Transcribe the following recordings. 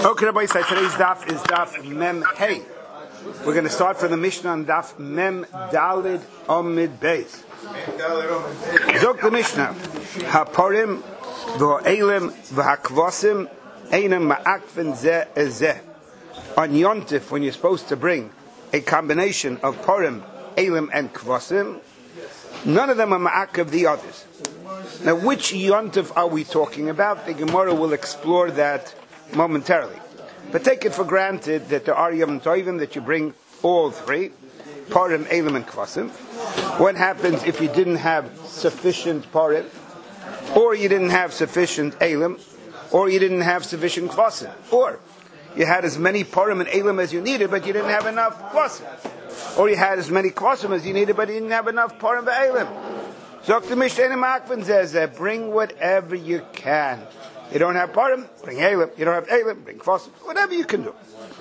Okay, Rabbi Yisai, today's daf is daf Mem Hey. We're going to start from the Mishnah on daf Mem Dalid Omid Beis. Zok the Mishnah, Haporim v'O'elim v'Hakvosim Einem Ma'akven Zeh Ezeh. On Yontif, when you're supposed to bring a combination of Porim, Elim, and Kvosim, none of them are Ma'ak of the others. Now, which Yontif are we talking about? The Gemara will explore that momentarily. But take it for granted that there are Yom Tovim that you bring all three, Porim, Elim, and Kvosim. What happens if you didn't have sufficient Porim, or you didn't have sufficient Elim, or you didn't have sufficient Kvosim, or you had as many Porim and Elim as you needed, but you didn't have enough Kvosim, or you had as many Kvosim as you needed, but you didn't have enough Porim and Elim. Zok the Mishnah Makvan says that bring whatever you can. You don't have Porim, bring Elim. You don't have Elim, bring Kvosim. Whatever you can do.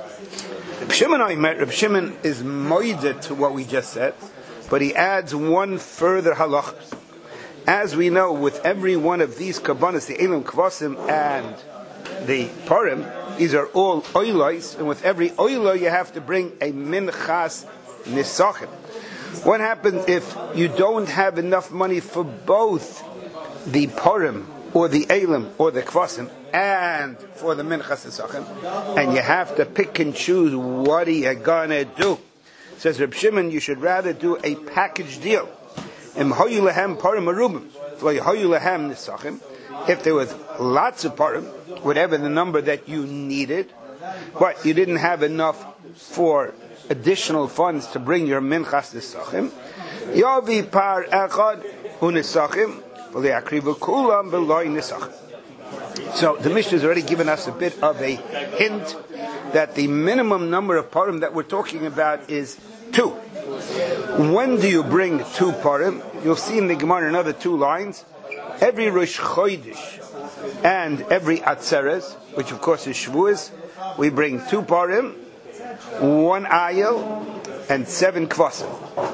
Reb Shimon is moided to what we just said, but he adds one further halach. As we know, with every one of these kabbanas, the Elim, Kvosim, and the Porim, these are all oilos, and with every oilo you have to bring a minchas nisachim. What happens if you don't have enough money for both the Porim, or the Elim, or the Kvosim, and for the minchas nisachim, and you have to pick and choose what are you gonna do? Says Reb Shimon, you should rather do a package deal. If there was lots of Porim, whatever the number that you needed, but you didn't have enough for additional funds to bring your minchas nisachim, yavi par echad unisachim v'le'akrivu kulam b'loy nisachim. So the Mishnah has already given us a bit of a hint that the minimum number of Porim that we're talking about is 2. When do you bring 2 Porim? You'll see in the Gemara another 2 lines. Every Rosh Chodesh and every Atzeres, which of course is Shavuos, we bring 2 Porim, 1 Ayil, and 7 Kvosim.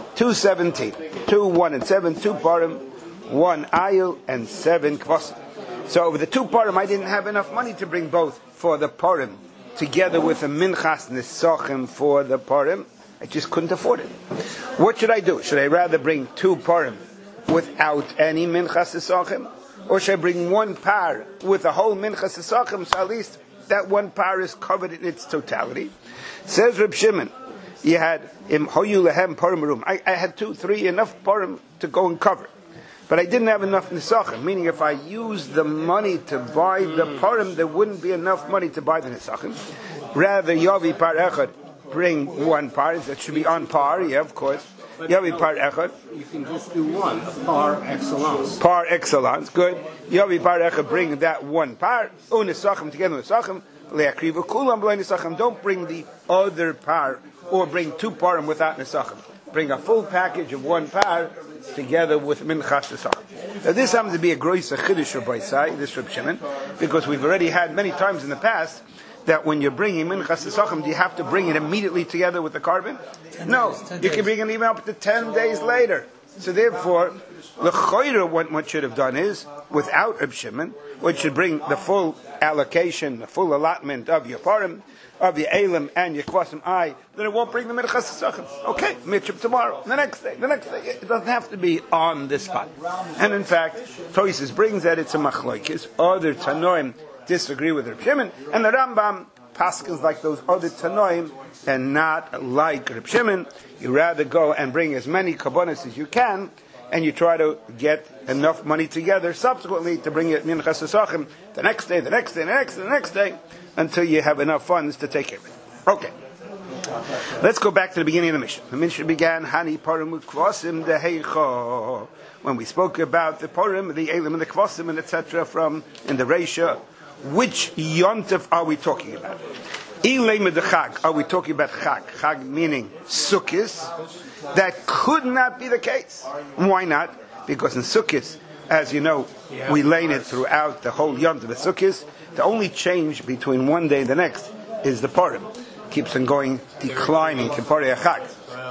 217. 2, 1, and 7, 2 Porim, 1 Ayil, and 7 Kvosim. So over the 2 Porim, I didn't have enough money to bring both for the Porim, together with a minchas nisachim for the Porim. I just couldn't afford it. What should I do? Should I rather bring 2 Porim without any minchas nisachim, or should I bring 1 par with a whole minchas nisachim, so at least that 1 par is covered in its totality? Says Reb Shimon, you had hoyu lehem Porim room. I had 2, 3 enough Porim to go and cover. But I didn't have enough nisachim, meaning if I used the money to buy the Porim, there wouldn't be enough money to buy the nisachim. Rather, yavi par echad, bring 1 par, that should be on par, yeah, of course. Yavi par echad. You can just do 1, par excellence. Par excellence, good. Yavi par echad, bring that 1 par, unisachim together with nisachim, le'akrivu kulam b'loy nisachim. Don't bring the other par, or bring 2 Porim without nisachim. Bring a full package of 1 par, together with minchas nisachim. Now this happens to be a groisa chiddush Rabbi Yisai, this Reb Shimon, because we've already had many times in the past that when you're bringing minchas nisachim, do you have to bring it immediately together with the carbon? No, you can bring it even up to 10 days later. So therefore, the choira, what should have done is, without Reb Shimon, what should bring the full allocation, the full allotment of your Porim, of your Elim and your Kvosim then it won't bring the minchas nisachim. Okay, mitzvah tomorrow, the next day. It doesn't have to be on the spot. And in fact, Tosis brings that it's a machlokes. Other Tanoim disagree with Reb Shimon, and the Rambam paskins like those other Tanoim, and not like Reb Shimon. You rather go and bring as many kabbonos as you can, and you try to get enough money together subsequently to bring it minchas nisachim the next day, until you have enough funds to take care of it. Okay. Let's go back to the beginning of the Mishnah. The Mishnah began, Hani Porim Kvosim Deheicho. When we spoke about the Porim, the Elim, and the Kvosim, and etc. from in the Reisha, which Yontif are we talking about? Ilay med Chag. Are we talking about Chag? Chag meaning Sukkis. That could not be the case. Why not? Because in Sukkis, as you know, we lane it throughout the whole Yontif of Sukkis. The only change between one day and the next is the Porim. Keeps on going, declining to Parei Chag.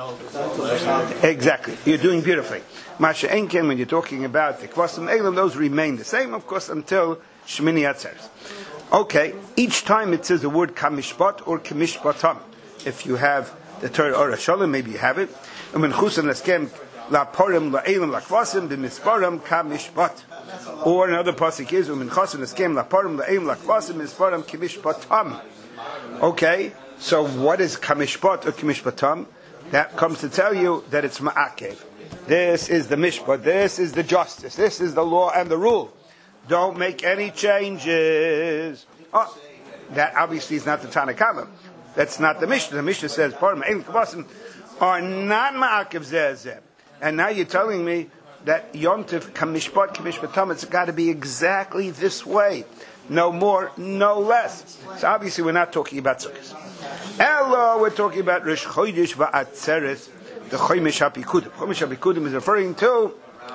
Exactly. You're doing beautifully. Masha Enken, when you're talking about the Kvosim Elim, those remain the same, of course, until Shmini Atzeres. Okay, each time it says the word kamishpat or kamishpatam. If you have the Torah or Shalom, maybe you have it. And when chusan leskem la parim la elim la kvasim b'misparam kamishpat. Or another pasuk is when chusan leskem la parim la elim la kvasim b'misparam kamishpatam. Okay, so what is kamishpat or kamishpatam? That comes to tell you that it's ma'akev. This is the mishpat. This is the justice. This is the law and the rule. Don't make any changes. Oh, that obviously is not the Tanna Kama. That's not the Mishnah. The Mishnah says, "Parim ein kvasim are not ma'akev zeh." And now you're telling me that yontif kamishpat kamishpatam. It's got to be exactly this way. No more, no less. So obviously we're not talking about sukkahs. Elo, we're talking about Rosh Chodesh va'atzeres, the Chomesh HaPikudim. Chomesh HaPikudim is referring to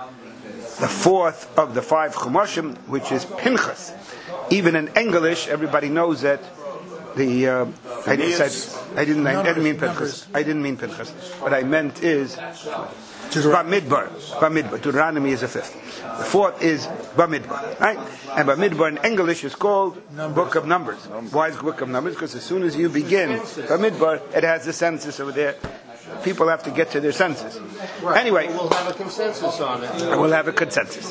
the fourth of the 5 Chumashim, which is Pinchas. Even in English, everybody knows that the I didn't mean Pinchas. I didn't mean Pinchas. What I meant is Bamidbar. Deuteronomy is the 5th. The 4th is Bamidbar, right? And Bamidbar in English is called Book of Numbers. Why is Book of Numbers? Because as soon as you begin Bamidbar, it has the census over there. People have to get to their senses. Right. Anyway, we'll have a consensus on it. We'll have a consensus.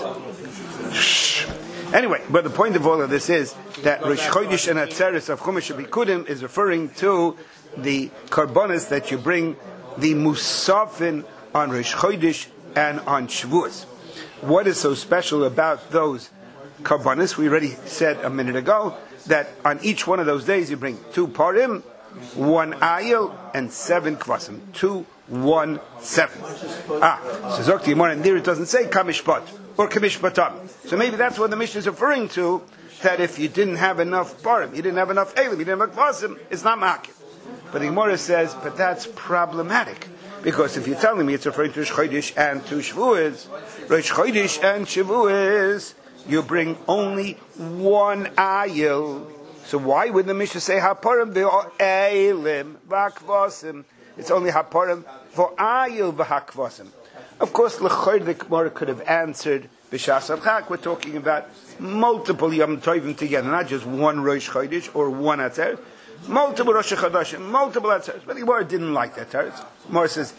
Shh. Anyway, but the point of all of this is that Rosh Chodesh and Atzeres of Chumash HaPikudim is referring to the karbonis that you bring, the musafin on Rosh Chodesh and on Shavuos. What is so special about those karbonis? We already said a minute ago that on each one of those days you bring 2 parim, 1 ayil, and 7 kvasim. 2, 1, 7. So Zok Yimar, and there it doesn't say kamishpat or kamishpatam. So maybe that's what the Mishnah is referring to, that if you didn't have enough parim, you didn't have enough ayil, you didn't have enough kvasim, it's not makif. But the Gemara says, but that's problematic. Because if you're telling me it's referring to Rosh Chodesh and to Shavuos, Rosh Chodesh and Shavuos, you bring only 1 ayil. So why would the Mishnah say haparim be'elim v'hakvasim? It's only haparim for ayil v'hakvasim. Of course, l'chayr the Gemara could have answered b'shas adchak. We're talking about multiple Yom Tovim together, not just 1 Rosh Chodesh or 1 Atzeres. Multiple Rosh Chodesh, multiple Atzeres. But the Gemara didn't like that Atzeres. The Gemara says,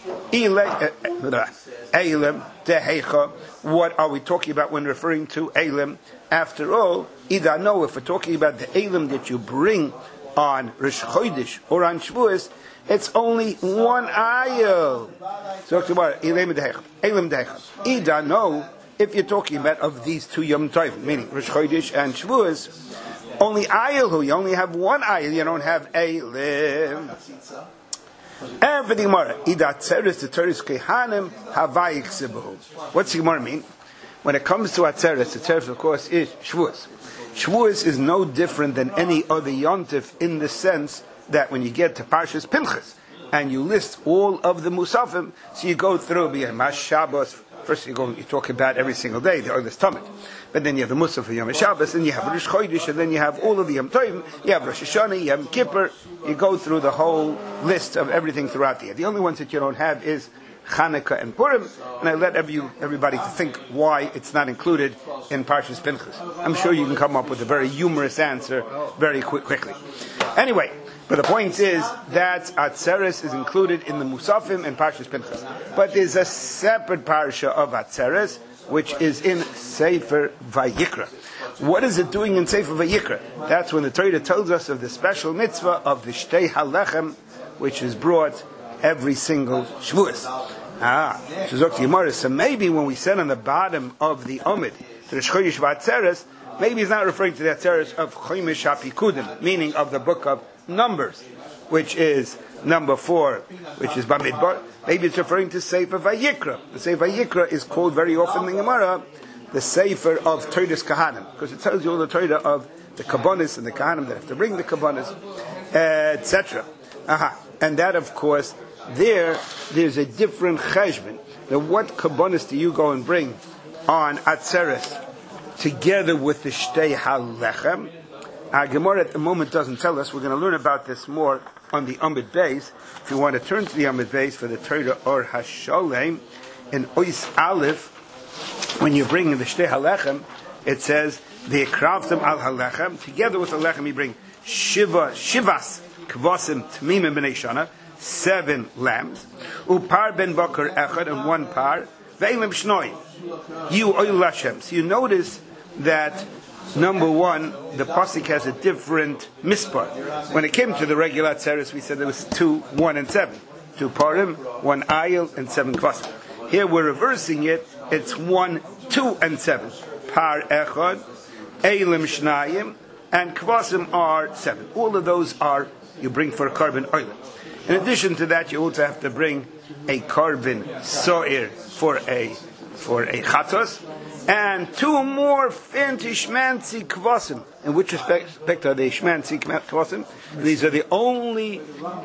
Eilim teheicha. What are we talking about when referring to Eilim? After all, either know if we're talking about the Eilim that you bring on Rosh Chodesh or on Shavuos, it's only 1 ayil. So Eilim teheicha. Either know if you're talking about of these 2 Yom Tovim, meaning Rosh Chodesh and Shavuos, only ayil, you only have 1 ayil, you don't have Eilim. Everything Gemara. Idatzeres the Teres Kehanim Havayik Sibu. What's the Gemara mean? When it comes to Atzeres, the Teres of course is Shavuos. Shavuos is no different than any other yontif in the sense that when you get to Parshas Pinchas and you list all of the Musafim, so you go through B'Yom Shabbos. First you talk about every single day the Oilers Tamid, but then you have the Musaf for Yom Shabbos, and you have Rosh Chodesh, and then you have all of the Yom Tovim. You have Rosh Hashanah, Yom Kippur. You go through the whole list of everything throughout the year. The only ones that you don't have is Chanukah and Purim, and I let everybody to think why it's not included in Parshas Pinchas. I'm sure you can come up with a very humorous answer very quickly. Anyway. But the point is that Atzeres is included in the Musafim and Parshas Pinchas. But there's a separate parsha of Atzeres, which is in Sefer Vayikra. What is it doing in Sefer Vayikra? That's when the Torah tells us of the special mitzvah of the Shtei HaLechem, which is brought every single Shavuos. So maybe when we said on the bottom of the Omid, the Rosh Chodesh V'Atzeres, maybe it's not referring to the Atzeres of Chomesh HaPikudim, meaning of the book of Numbers, which is number 4, which is Bamidbar. Maybe it's referring to Sefer Vayikra. The Sefer Vayikra is called very often in the Gemara the Sefer of Torah's Kahanim, because it tells you all the Torah of the Kabbanis and the Kahanim that have to bring the Kabbanis, etc. And that, of course, there's a different cheshbon. Now, what Kabbanis do you go and bring on Atzeres together with the Shtei HaLechem? Our Gemara at the moment doesn't tell us. We're going to learn about this more on the Amud Beis. If you want to turn to the Amud Beis for the Torah or Hasholem, in Ois Aleph, when you bring in the Shtei HaLechem, it says the kravtim al halechem. Together with the lechem, you bring shivas kvasim tmimim b'nei shana, 7 lambs. Upar ben bakar echad, and 1 par. Ve'elim shnoim. You oil Hashem. So you notice that number 1, the pasuk has a different mispar. When it came to the regular atzeres, we said there was 2, 1, and 7. 2 parim, 1 ayil, and 7 kvasim. Here we're reversing it. It's 1, 2, and 7. Par echad, eilim shnayim, and kvasim are 7. All of those are you bring for a carbon oil. In addition to that, you also have to bring a carbon so'ir for a chatos, and 2 more fancy shmancy kvasim. In which respect are they shmancy kvasim? These are the only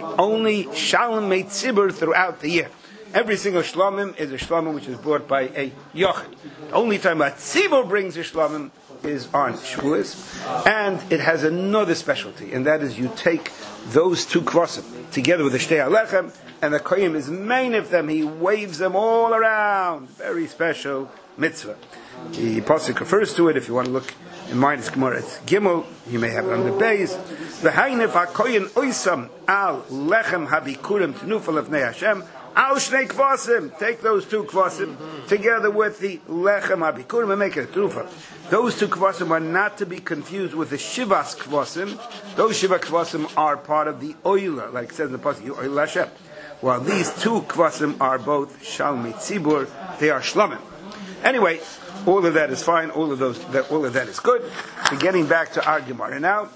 shalom made tzibur throughout the year. Every single shlomim is a shlomim which is brought by a yochid. The only time a tzibur brings a shlomim is on Shavuos, and it has another specialty, and that is you take those 2 kvasim together with the shtei alechem, and the koyim is main of them. He waves them all around. Very special mitzvah. The pasuk refers to it. If you want to look in minus Gemara, it's Gimel. You may have it on the base. V'hainef hakoyin oisam al lechem habikurim tenufal lefnei Hashem al shnei kvasim. Take those 2 kvasim together with the lechem habikurim and make it a tenufa. Those 2 kvasim are not to be confused with the shivas kvasim. Those shivas kvasim are part of the oila, like it says in the pasuk, you oil Hashem. While these 2 kvasim are both shalmi tzibur, they are shlamim. Anyway, all of that is fine. All of that is good. We're getting back to our Gemara now.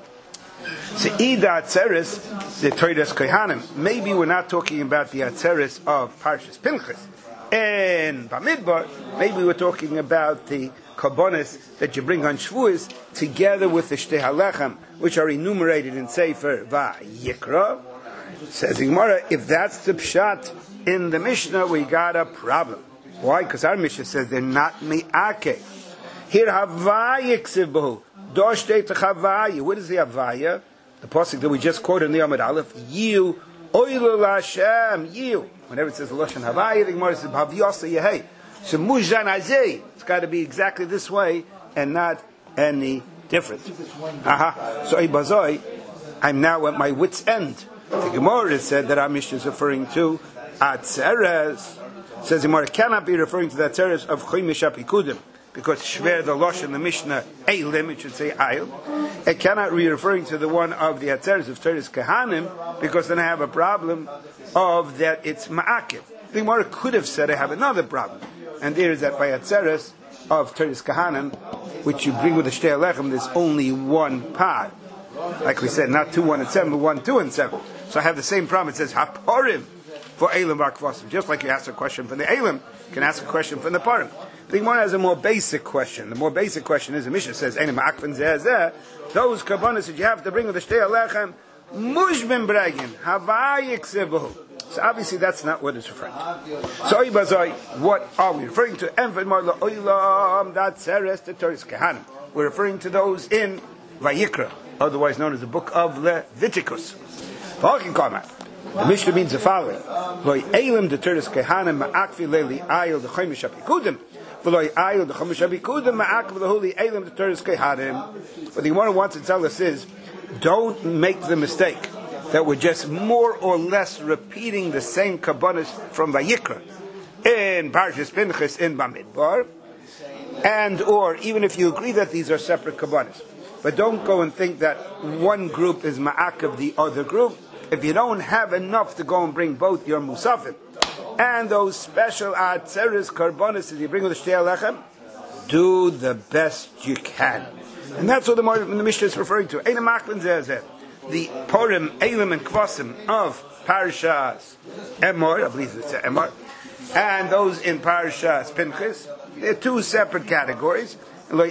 So Ida Atzeres, the Toidas Kohanim. Maybe we're not talking about the Atzeres of Parshas Pinchas in Bamidbar. Maybe we're talking about the Karbonis that you bring on Shavuos together with the Shtei Halechem, which are enumerated in Sefer Vayikra. Says the Gemara, if that's the pshat in the Mishnah, we got a problem. Why? Because our Mishnah says they're not mi'ake. Here havaya ksiv doshte t'chavaya. What is the havaya? The pasuk that we just quoted in the Amud Aleph. Yiu oilu Hashem. Yiu. Whenever it says lashon havaya, the Gemara says havyasa yehei. So muzhan azay. It's got to be exactly this way and not any different. So ibazoi, I'm now at my wit's end. The Gemara said that our Mishnah is referring to Atzeres. Says the Gemara cannot be referring to the Atzeres of Chomish Apikudim, because Shver the Losh in the Mishnah Eilim, it should say Ayil. It cannot be referring to the one of the Atzeres of Teres Kahanim, because then I have a problem of that it's Ma'akiv. The Gemara could have said I have another problem, and there is that by Atzeres of Teres Kahanim, which you bring with the Shtei Alechem, there's only 1 par. Like we said, not 2, 1, and 7, but 1, 2, and 7. So I have the same problem. It says Haporim for Eilim Vakvasim. Just like you ask a question from the Eilim, you can ask a question from the Parim. The Gemara has a more basic question. The more basic question is, the Mishnah says, Eilim Akvan Zeh, those karbonos that you have to bring with the Shtei Alechem, Mushbim Bragin, Havayik Sebuhu. So obviously that's not what it's referring to. So Ibazai, what are we referring to? Envad Marla Oilam, that's Seres, the Teres Kehanim. We're referring to those in Vayikra, otherwise known as the book of Leviticus. The Mishnah means the following: Loy Eilim the Teres Kehanim ma'akvi leili ayil the Chomish Apikudim, v'loy ayil the Chomish Apikudim ma'akvi the holy Eilim the Teres Kehanim. What the Gemara wants to tell us is, don't make the mistake that we're just more or less repeating the same kabbanis from Vayikra in Parshas Pinchas in Bamidbar, and or even if you agree that these are separate kabbanis. But don't go and think that one group is ma'akav the other group. If you don't have enough to go and bring both your musafim and those special atzeres karbonis that you bring with the Shtei Alechem, do the best you can. And that's what the Mishnah is referring to. The Purim, Eilim, and Kvasim of Parshas Emor, I believe it's Emor, and those in Parshas Pinchas, they're 2 separate categories. The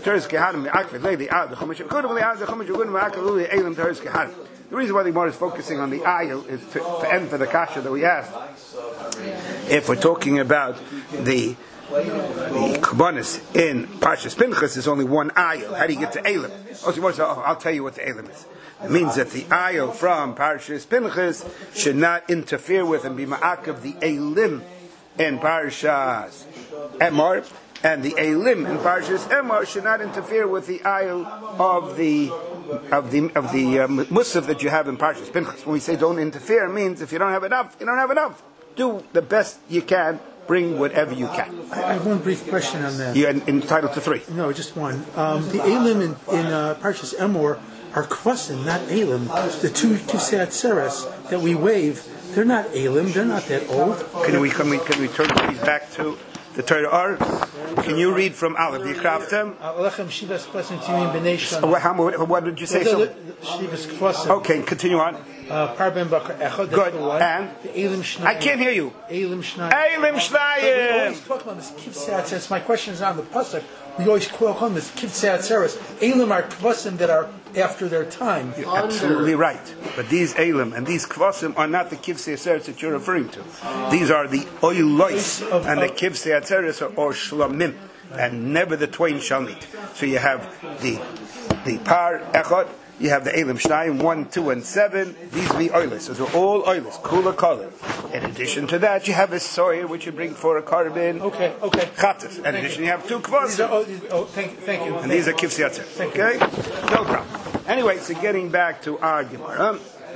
reason why the Gemara is focusing on the ayil is to end for the kasha that we asked. If we're talking about the kabbanis in Parshas Pinchas, there's only 1 ayil. How do you get to Eilim? I'll tell you what the Eilim is. It means that the ayil from Parshas Pinchas should not interfere with and be ma'akav the Eilim in Parshas Emor. and the Elim in Parshas Emor should not interfere with the ayil of the Musaf that you have in Parshas Pinchas. When we say don't interfere, it means if you don't have enough, you don't have enough. Do the best you can. Bring whatever you can. I have one brief question on that. You're entitled to 3. No, just one. The Elim in Parshas Emor are kvasim, not Elim. The two Seatzeres that we wave, they're not Elim. They're not that old. Can we turn please back to the Torah R? Can you read from Aleph? Yikraftem? Alechem shivas kvasim timim b'nei shana. What did you say? Shivas kvasim. Okay, continue on. Parben bakar echad. Good. And the Elim Shnayim. I can't hear you. Elim Shnayim. Elim We Shnayim. always talk about this kivsei atzeres. My question is on the pasuk. We always quote on this kivsei atzeres. Elim are kvasim that are after their time. You're absolutely right. But these Elim and these kvasim are not the kivsei atzeres that you're referring to. These are the oilois, and the kivsei atzeres are shlamim, and never the twain shall meet. So you have the par echad. You have the Elim Shnayim 1, 2, and 7. These be oilers. So they're all oilers. Kula color. In addition to that, you have a soyer which you bring for a carbon. Okay. Chatas. In addition, you have 2 kvos. Thank you. And these are kivsei atzeres. Okay? No problem. Anyway, so getting back to our Gemara.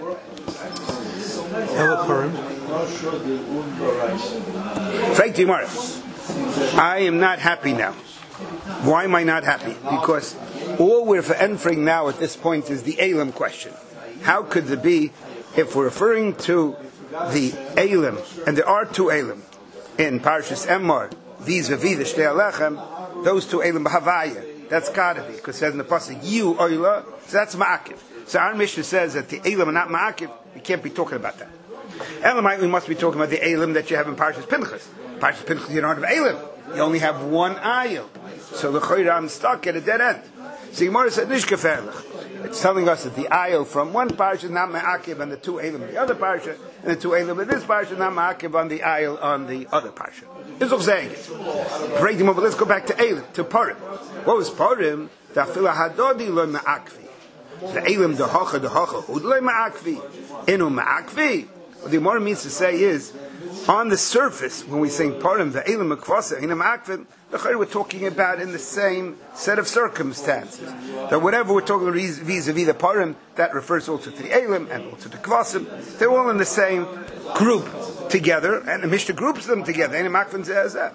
Fake Gemara. I am not happy now. Why am I not happy? Because all we're entering now at this point is the Elim question. How could there be, if we're referring to the Elim, and there are 2 Elim in Parshas Emor, vis-a-vis the Shtei Alechem, those 2 Elim b'Havaya, that's gotta be, because it says in the pasuk, you Oila, so that's Ma'akiv. So our Mishnah says that the Elim are not Ma'akiv, we can't be talking about that. Elamite, we must be talking about the Elim that you have in Parshas Pinchas. Parshas Pinchas, you don't have Elim. You only have 1 ayil. So the Choyra, I'm stuck at a dead end. So Gemara said, Nishkeferlich. It's telling us that the ayil from one parsha is not ma'akiv on the 2 elim in the other parsha, and the 2 elim in this parsha is not ma'akiv on the ayil on the other parsha. This is what saying it. But let's go back to elim, to Purim. What was Purim? The afila hadodi lo ma'akvi. The elim dehocha hud lo ma'akvi. Inu ma'akvi. What the Gemara means to say is, on the surface, when we say Purim, the elim ma'kvasa, inu ma'akvi, we're talking about in the same set of circumstances. That whatever we're talking about vis-a-vis the Purim, that refers also to the Elim and also to Kvasim. They're all in the same group together, and the Mishnah groups them together. And Makvan says that.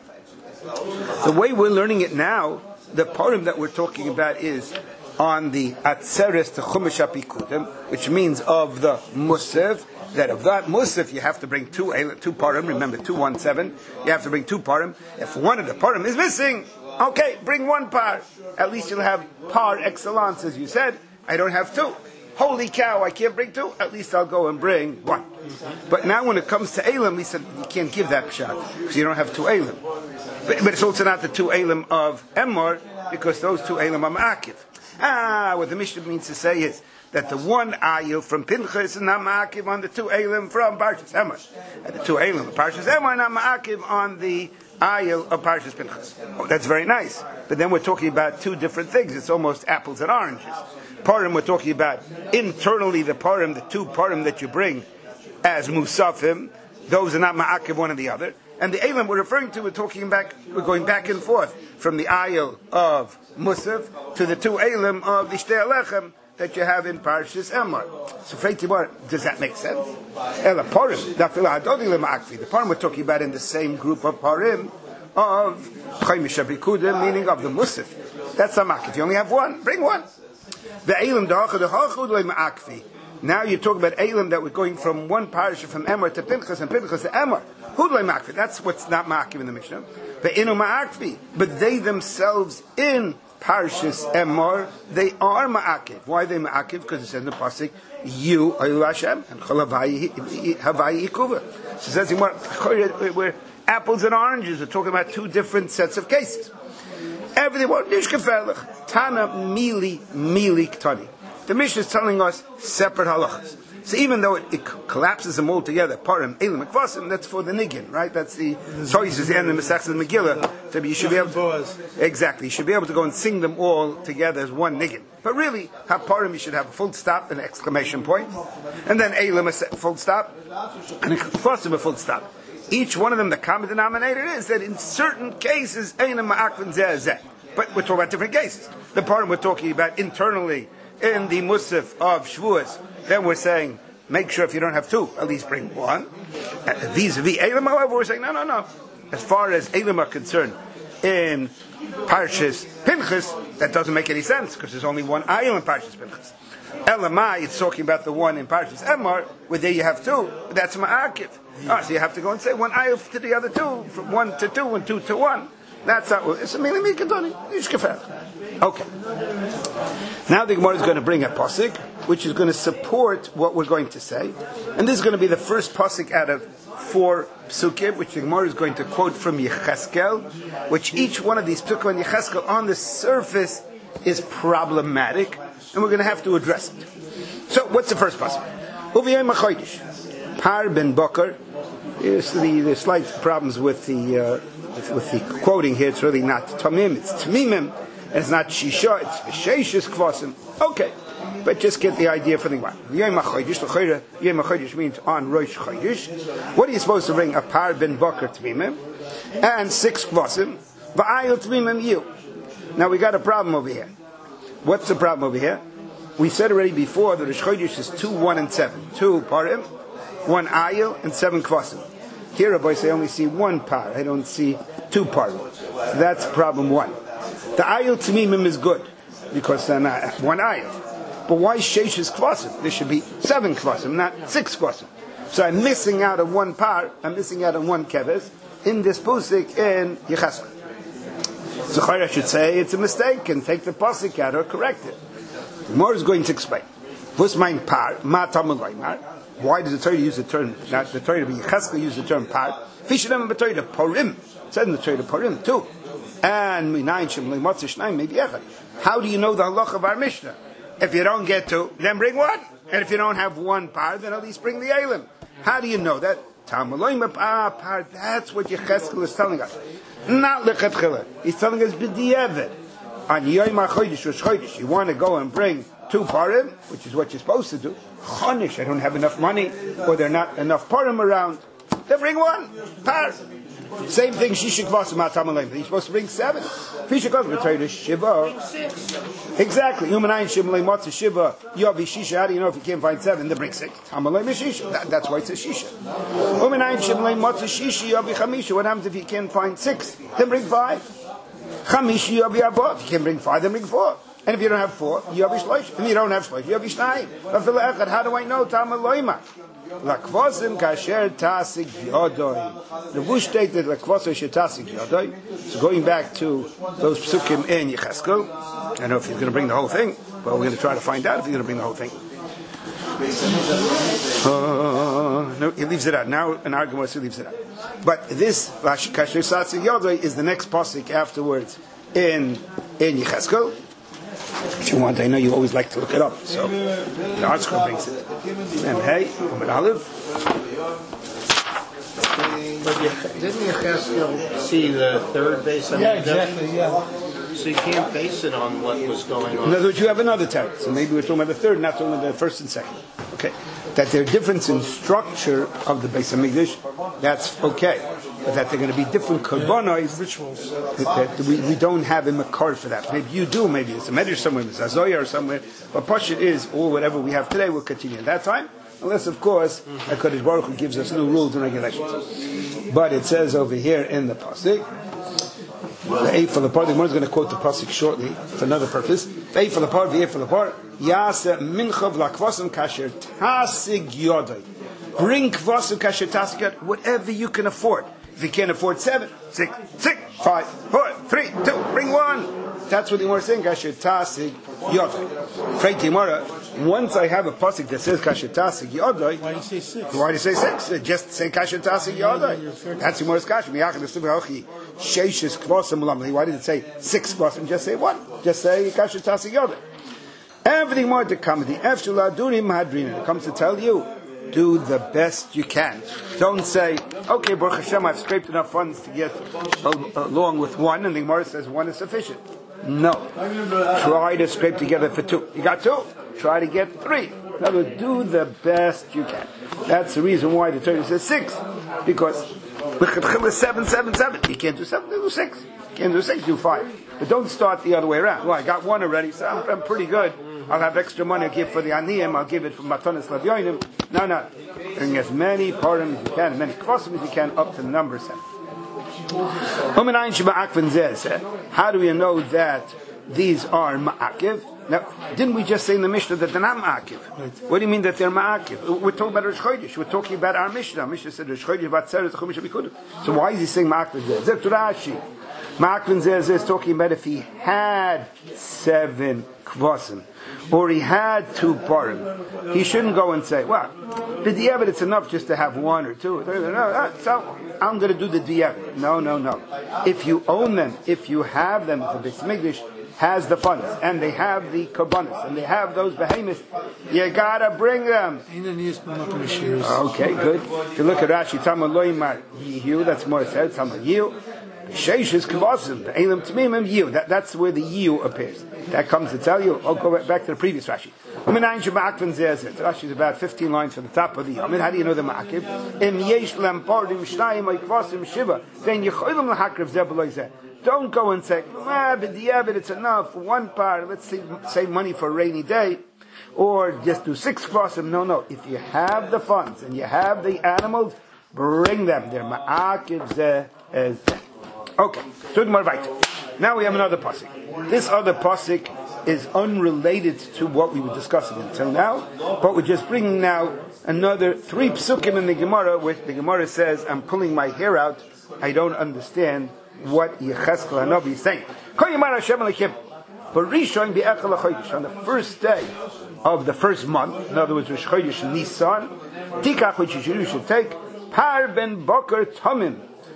The way we're learning it now, the Purim that we're talking about is on the Atzeres to Chumash HaPikudim, which means of the Musaf. That of that Musaf you have to bring 2 Purim, remember 2, 1, 7, you have to bring 2 Purim. If one of the Purim is missing, okay, bring 1 par. At least you'll have par excellence, as you said. I don't have 2. Holy cow, I can't bring 2. At least I'll go and bring 1. But now when it comes to Elim, we said you can't give that pshat because you don't have 2 Elim. But it's also not the 2 Elim of Emor because those 2 Elim are Ma'akiv. What the Mishnah means to say is that the 1 ayil from Pinchas is not ma'akiv on the 2 elim from Parshas Emor. And the 2 elim of Parshas Emor are not ma'akiv on the ayil of Parshas Pinchas. Oh, that's very nice. But then we're talking about 2 different things. It's almost apples and oranges. Purim, we're talking about internally the Purim, the 2 Purim that you bring as Musafim. Those are not ma'akiv one or the other. And the elim we're referring to, we're going back and forth from the ayil of Musaf to the 2 elim of the Shtei Alechem that you have in Parshas Emor. So, does that make sense? The Purim we're talking about in the same group of Purim of Chaimish HaPikudim, meaning of the Musaf. That's a mak. If you only have 1, bring 1. The Elim now you're talking about Elim that we're going from one parasha from Emor to Pinchas and Pinchas to Emor. Hudloi Ma'akvi. That's what's not Ma'akiv in the Mishnah. But Inu Ma'akvi. But they themselves in Parshas Emor, they are Ma'akiv. Why are they Ma'akiv? Because it says in the pasuk, you Oil Hashem and Chalavai Havai Ikuva. So it says we're apples and oranges. We're talking about 2 different sets of cases. Everything what Nishkeferlich Tana Mili Ktani. The Mishnah is telling us separate halachas. So even though it collapses them all together, Purim, Elim, Kvasim, that's for the Nigin, right? That's the choices and the Masechus and Megillah. So you should be able to, exactly, you should be able to go and sing them all together as one Nigin. But really, Purim, you should have a full stop and an exclamation point, and then Elim a full stop, and Kvasim a full stop. each one of them, the common denominator is that in certain cases, but we're talking about different cases. The part we're talking about internally in the Musaf of Shavuos, then we're saying, make sure if you don't have two, at least bring one. Vis-a-vis Elam, however, we're saying, no. As far as Elam are concerned, in Parshas Pinchas, that doesn't make any sense, because there's only one ayil in Parshas Pinchas. Elamai, it's talking about the one in Parshas Emor, where there you have two, that's Ma'akiv. So you have to go and say one ayil to the other two, from 1 to 2 and 2 to 1. That's not, it's a milim mikadoni, okay. Now the Gemara is going to bring a pasuk, which is going to support what we're going to say. And this is going to be the first pasuk out of 4 psukim, which the Gemara is going to quote from Yecheskel, which each one of these psukim and Yecheskel on the surface is problematic, and we're going to have to address it. So, what's the first pasuk? Uviyayim HaChodesh, Par ben Bakar. There's slight problems with the quoting here. It's really not Tamim, it's Tamimim, and it's not Shisha, it's V'sheishis Kvasim. Okay, but just get the idea for the Gemara. Yom HaChodesh, Yom HaChodesh means on Rosh Chodesh. What are you supposed to bring? A Par ben Bakar Tamimim, and 6 Kvasim, V'ayil Tamimim you. Now we got a problem over here. What's the problem over here? We said already before that Rosh Chodesh is 2, 1, and 7. 2 Parim, 1 Ayil, and 7 Kvasim. Here, Rabbi, I only see 1 par. I don't see 2 parim. So that's problem 1. The ayil tamimim is good because they're not 1 ayil. But why sheishes kvasim? There should be 7 kvasim, not 6 kvasim. So I'm missing out on 1 par. I'm missing out on 1 keves in this pusik in Yecheskel. So I should say it's a mistake and take the pasuk out or correct it. The Gemara is going to explain. What's my par? Ma tamulaymar. Why does the Torah use the term, not the Torah, but Yecheskel use the term par? Fishanem b'Torah, Purim. It said in the Torah, Purim too. And Minayin Shem Le'Matzah Shnayim, maybe Echad. How do you know the halach of our Mishnah? If you don't get 2, then bring 1. And if you don't have 1 par, then at least bring the Elim. How do you know that? Tamaloim par, that's what Yecheskel is telling us. Not Lechatchila. He's telling us b'di'evet. On Yom HaChodesh, Rosh Chodesh, you want to go and bring 2 parim, which is what you're supposed to do. Chonish, I don't have enough money, or there are not enough parim around. Then bring 1 par. Same thing, Shisha Kvasim HaTamalim. You're supposed to bring 7. Fisha Kvasim HaTorah Shiva. Exactly. Humanayin Shimlei Matzah Shiva. Yavi Shisha. How do you know if you can't find 7? Then bring 6. Tamalim is Shisha. That's why it's a Shisha. Humanayin Shimlei Matzah Shisha. Yavi Chamisha. What happens if you can't find 6? Then bring 5. Chamishi Yavi Abot. If you can bring 5, then bring 4. And if you don't have 4, you have Shlosh. And you don't have Shlosh, you have Shnai. How do I know? Tamaloima. Lakvosim kasher tasik yodoi. The Vush stated lakvosim kasher tasik yodoi. So going back to those psukim in Yecheskel, I don't know if he's going to bring the whole thing, but we're going to try to find out if he's going to bring the whole thing. No, he leaves it out. Now an argument he leaves it out. But this kasher tasik yodoi is the next pasuk afterwards in Yecheskel. If you want, I know you always like to look it up. So the article brings it. And hey, Amid Aleph. Didn't Yecheskel see the third base? Yeah, exactly. Yeah. So you can't base it on what was going on. In other words, you have another text. So maybe we're talking about the third, not talking about the first and second. Okay, that there are difference in structure of the Beis Hamikdash. That's okay. But that they're going to be different korbanos, rituals that we don't have in Makar for that. Maybe you do, maybe it's a Medrash somewhere, it's a Zoya or somewhere. But Pashut is, or whatever we have today, will continue at that time. Unless, of course, HaKadosh Baruch Hu gives us new rules and regulations. But it says over here in the Pasuk, the A for the part, the Gemara is going to quote the Pasuk shortly for another purpose. The A for the part, the A for the part, Yaseh minchav lakvasim kasher tasig yodai. Bring kvasim kasher tasig yodai, whatever you can afford. If you can't afford 7, 6, 5, 4, 3, 2, bring 1. That's what the Gemara is saying. Kasher tasig yodai. Freit Gemara. Once I have a pasuk that says kasher tasig yodai, Why do you say 6? why do you say 6? Just say kasher tasig yodai. That's Gemara's kasher. Sheishes kvasim ulamli. Why did it say 6 kvasim? Just say 1. Just say kasher tasig yodai. Everything more to come. The efshula durim hadrina. It comes to tell you, do the best you can. Don't say, okay, Baruch Hashem, I've scraped enough funds to get along with 1, and the Gemara says 1 is sufficient. No. Try to scrape together for 2. You got 2. Try to get 3. In other words, do the best you can. That's the reason why the Torah says 6. Because 7, 7, 7. You can't do 7, do 6. You can't do 6, do 5. But don't start the other way around. Well, I got 1 already, so I'm pretty good. I'll have extra money I'll give for the aniyim. I'll give it for matanas lavyonim. No. Bring as many parim as you can, as many kvasim as you can, up to the number 7. How do we know that these are ma'akiv? Now, didn't we just say in the Mishnah that they're not ma'akiv? What do you mean that they're ma'akiv? We're talking about Rosh Chodesh. We're talking about our Mishnah. Mishnah said Rosh Chodesh Vatzeres Chumash Abikudu. So why is he saying ma'akiv zeh? Zeh Rashi. Ma'akiv zeh is talking about if he had 7 kvasim, or he had 2 parim, he shouldn't go and say, well, the diavad, it's enough just to have 1 or 2. No, so I'm going to do the diavad. No. If you own them, if you have them, the Beis Mikdash has the funds, and they have the korbanos, and they have those behemoths, you gotta bring them. Okay, good. If you look at Rashi, Tama Loimar Yihu, that's more said, Tama Yihu. Sheish is kvasim, the Elam Tmimim Yihu. That's where the Yihu appears. That comes to tell you. I'll go back to the previous Rashi. Rashi is about 15 lines from the top of the Yamin. How do you know the Ma'akiv? Im yesh lampardim shnayim ay kvasim shiva. Then yecholim lahakriv zeh. Don't go and say, but it's enough, 1 par, let's save money for a rainy day, or just do 6 kvasim. No. If you have the funds and you have the animals, bring them. They're ma'akiv zeh. Okay, so now we have another pasuk. This other pasuk is unrelated to what we were discussing until now, but we're just bringing now another 3 psukim in the Gemara, where the Gemara says, I'm pulling my hair out, I don't understand what Yecheskel Hanavi is saying. But Rishon be'echel HaChodesh, on the first day of the first month, in other words, Rosh Chodesh Nisan, Tikach, which you should take, Par ben Boker Tomim,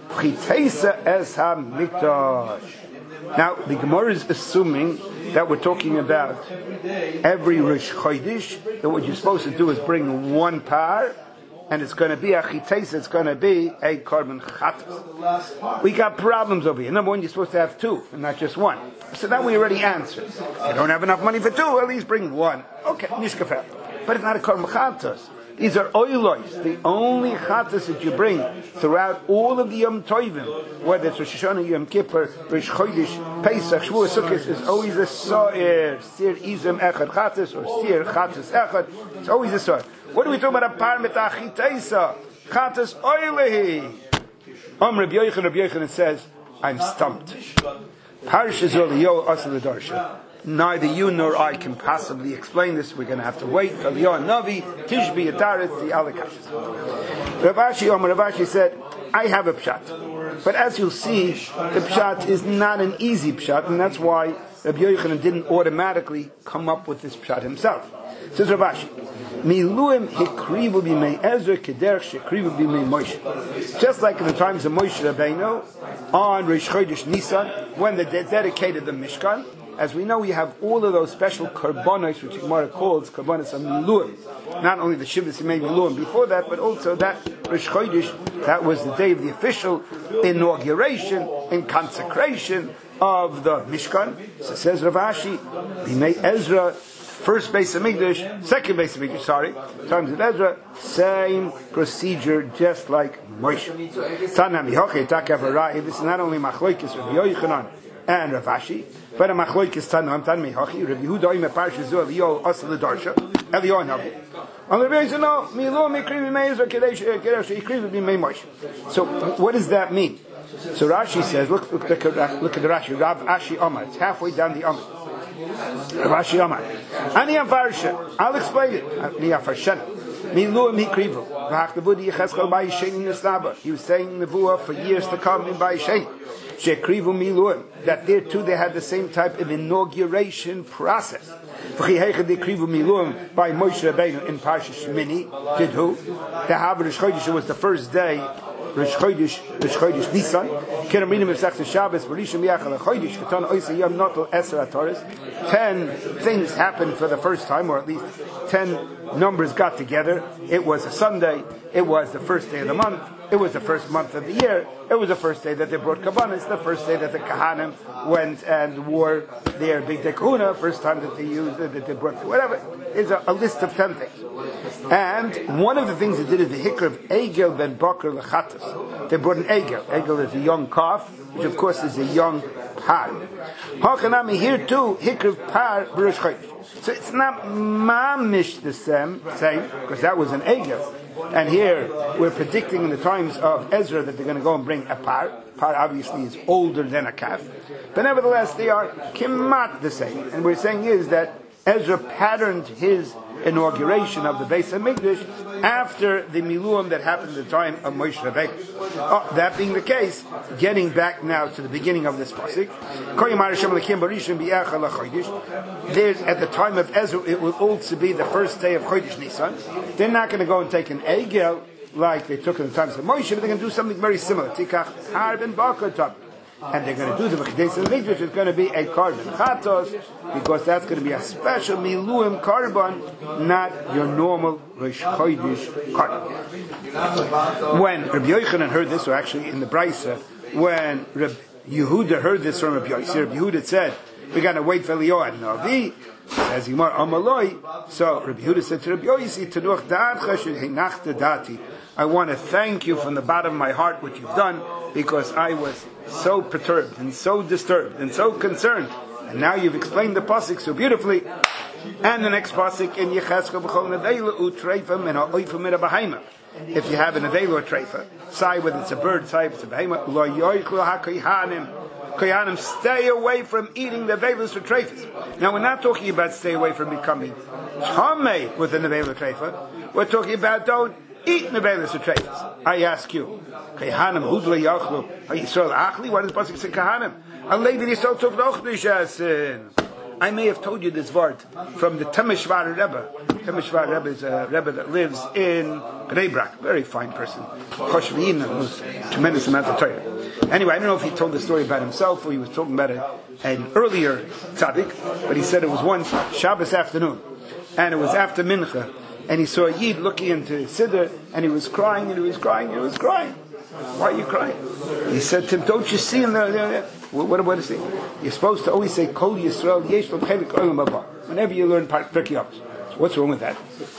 Chitesa es HaMikdash. Now, the Gemara is assuming that we're talking about every Rosh Chodesh, that what you're supposed to do is bring 1 par, and it's going to be a chitesa, it's going to be a korban chatas. We got problems over here. Number 1, you're supposed to have 2, and not just 1. So that we already answered. You don't have enough money for 2, at least bring 1. Okay, nishkafel. But it's not a korban chatas. These are oilois. The only chatas that you bring throughout all of the Yom Tovim, whether it's Rosh Hashanah, Yom Kippur, Rosh Chodesh, Pesach, Shavuot, Sukkot, is always a so'er, sir izem echad chatas, or sir chatas echad. It's always a so'er. What are we talking about? A par metachitesa chatas oilehi. Rabbi Yochanan says, I'm stumped. Parshas Eliyahu asal l'darsha. Neither you nor I can possibly explain this. We're going to have to wait. Eliyahu Navi, Tishbi Ataretz, the Alakash. Rav Ashi said, I have a pshat. But as you'll see, the pshat is not an easy pshat, and that's why Rabbi Yochanan didn't automatically come up with this pshat himself. Says Rav Ashi, Miluim hikrivu b'mei Ezra kederch shekrivu b'mei Moshe. Just like in the times of Moshe Rabbeinu, on Rosh Chodesh Nisan, when they dedicated the Mishkan, as we know, we have all of those special karbonos, which Gemara calls karbonos of Miluim. Not only the Shivas Yemei Miluim before that, but also that Rosh Chodesh, that was the day of the official inauguration and consecration of the Mishkan. So says Rav Ashi, B'mei Ezra, first Beis Hamikdash, second Beis Hamikdash, times of Ezra, same procedure, just like Moshe. Tanami Hoche Takav Harai. This is not only Machlokes Rabbi Yochanan and Rav Ashi, but a Machlokes Tanam Tanmi Hoche Rabbi Yehuda Omer Parshas Eliyahu Asal L'Darsha Eliyahu Navi. On the Rebbe said, no, Milo Mikrivi Mei Ezra Kedesh Ikrivi B'mei Moshe. So what does that mean? So Rashi says, look at the Rashi, Rav Ashi Omar. It's halfway down the Omar. Rashi Omar. Ani Afarsha. I'll explain it. Ani Afarsha. Milu Mikrivu. V'hachtabudi Yecheskel Ba'yishen in Nesnaba. He was saying Nevuah for years to come in Ba'yishen. Shekrivu Miluim. That there too they had the same type of inauguration process. V'chihechad Yekrivu Miluim by Moshe Rabbeinu in Parsha Shmini. Did who? The Havarish Chodesh was the first day. Rosh Chodesh Nisan. Keraminim Mesach Shabbos. V'rishim Yachal Chodesh. Katan Oisa Yom Notel Eser HaTorah. 10 things happened for the first time, or at least 10 numbers got together. It was a Sunday. It was the first day of the month. It was the first month of the year. It was the first day that they brought Kabbanis, the first day that the Kahanim went and wore their big Kahuna, first time that they used it, that they brought whatever. It's a list of 10 things. And one of the things they did is the Hikr of Egel ben Bakr Lechatas. They brought an Egel. Egel is a young calf, which of course is a young par. Hachanami here too, Hikr of Par B'Rosh Chodesh. So it's not mamish the same, because that was an Egel. And here we're predicting in the times of Ezra that they're going to go and bring a par. Par obviously is older than a calf. But nevertheless, they are kimat the same. And what we're saying is that Ezra patterned his inauguration of the Beis HaMikdash after the Miluim that happened at the time of Moshe Rabbeinu. That being the case, getting back now to the beginning of this pasuk, there's at the time of Ezra, it will also be the first day of Chodesh Nisan. They're not going to go and take an Egel like they took in the times of Moshe, but they're going to do something very similar. Tikach Har ben Bakar Top. And they're going to do the V'chidei Mikdash, which is going to be a Karban Chatos, because that's going to be a special Miluim Karban, not your normal Rosh Chodesh Karban. When Rabbi Yochanan heard this, or actually in the Brisa, when Rabbi Yehuda heard this from Rabbi Yossi, Rabbi Yehuda said, we're going to wait for Eliyahu and Navi, as Yimar Amaloi. So Rabbi Yehuda said to Rabbi Yossi, Tenuach Da'atcha Sheheinachta Dati. I want to thank you from the bottom of my heart what you've done, because I was so perturbed and so disturbed and so concerned. And now you've explained the pasuk so beautifully. And the next pasuk in Yechezkel b'chol nevela utreifa min ha'oifa min ha'bahayma. If you have an nevela or treifa, say whether it's a bird, say if it's a behema, lo yoichlu ha'koyanim. Koyanim, stay away from eating the nevelas or treifas. Now we're not talking about stay away from becoming tamei with a nevela or treifa. We're talking about don't eat nevelas or treifas. I ask you, Koyanim hudla yachlu ha'yisrael achli. What does the pasuk say? Koyanim alevi yisrael tov lochnishasin. I may have told you this word from the Temeshvar Rebbe. Temeshvar Rebbe is a Rebbe that lives in Bnei Brak. Very fine person. Choshvin, knows tremendous amount of Torah. Anyway, I don't know if he told the story about himself or he was talking about an earlier tzaddik, but he said it was one Shabbos afternoon, and it was after Mincha, and he saw a Yid looking into his Siddur, and he was crying, and he was crying, and he was crying. Why are you crying? He said to him, don't you see in there? What is it? You're supposed to always say, Kol Yisrael Yesh Lo Chelik Olam Haba, whenever you learn Pirkei Avos. So what's wrong with that?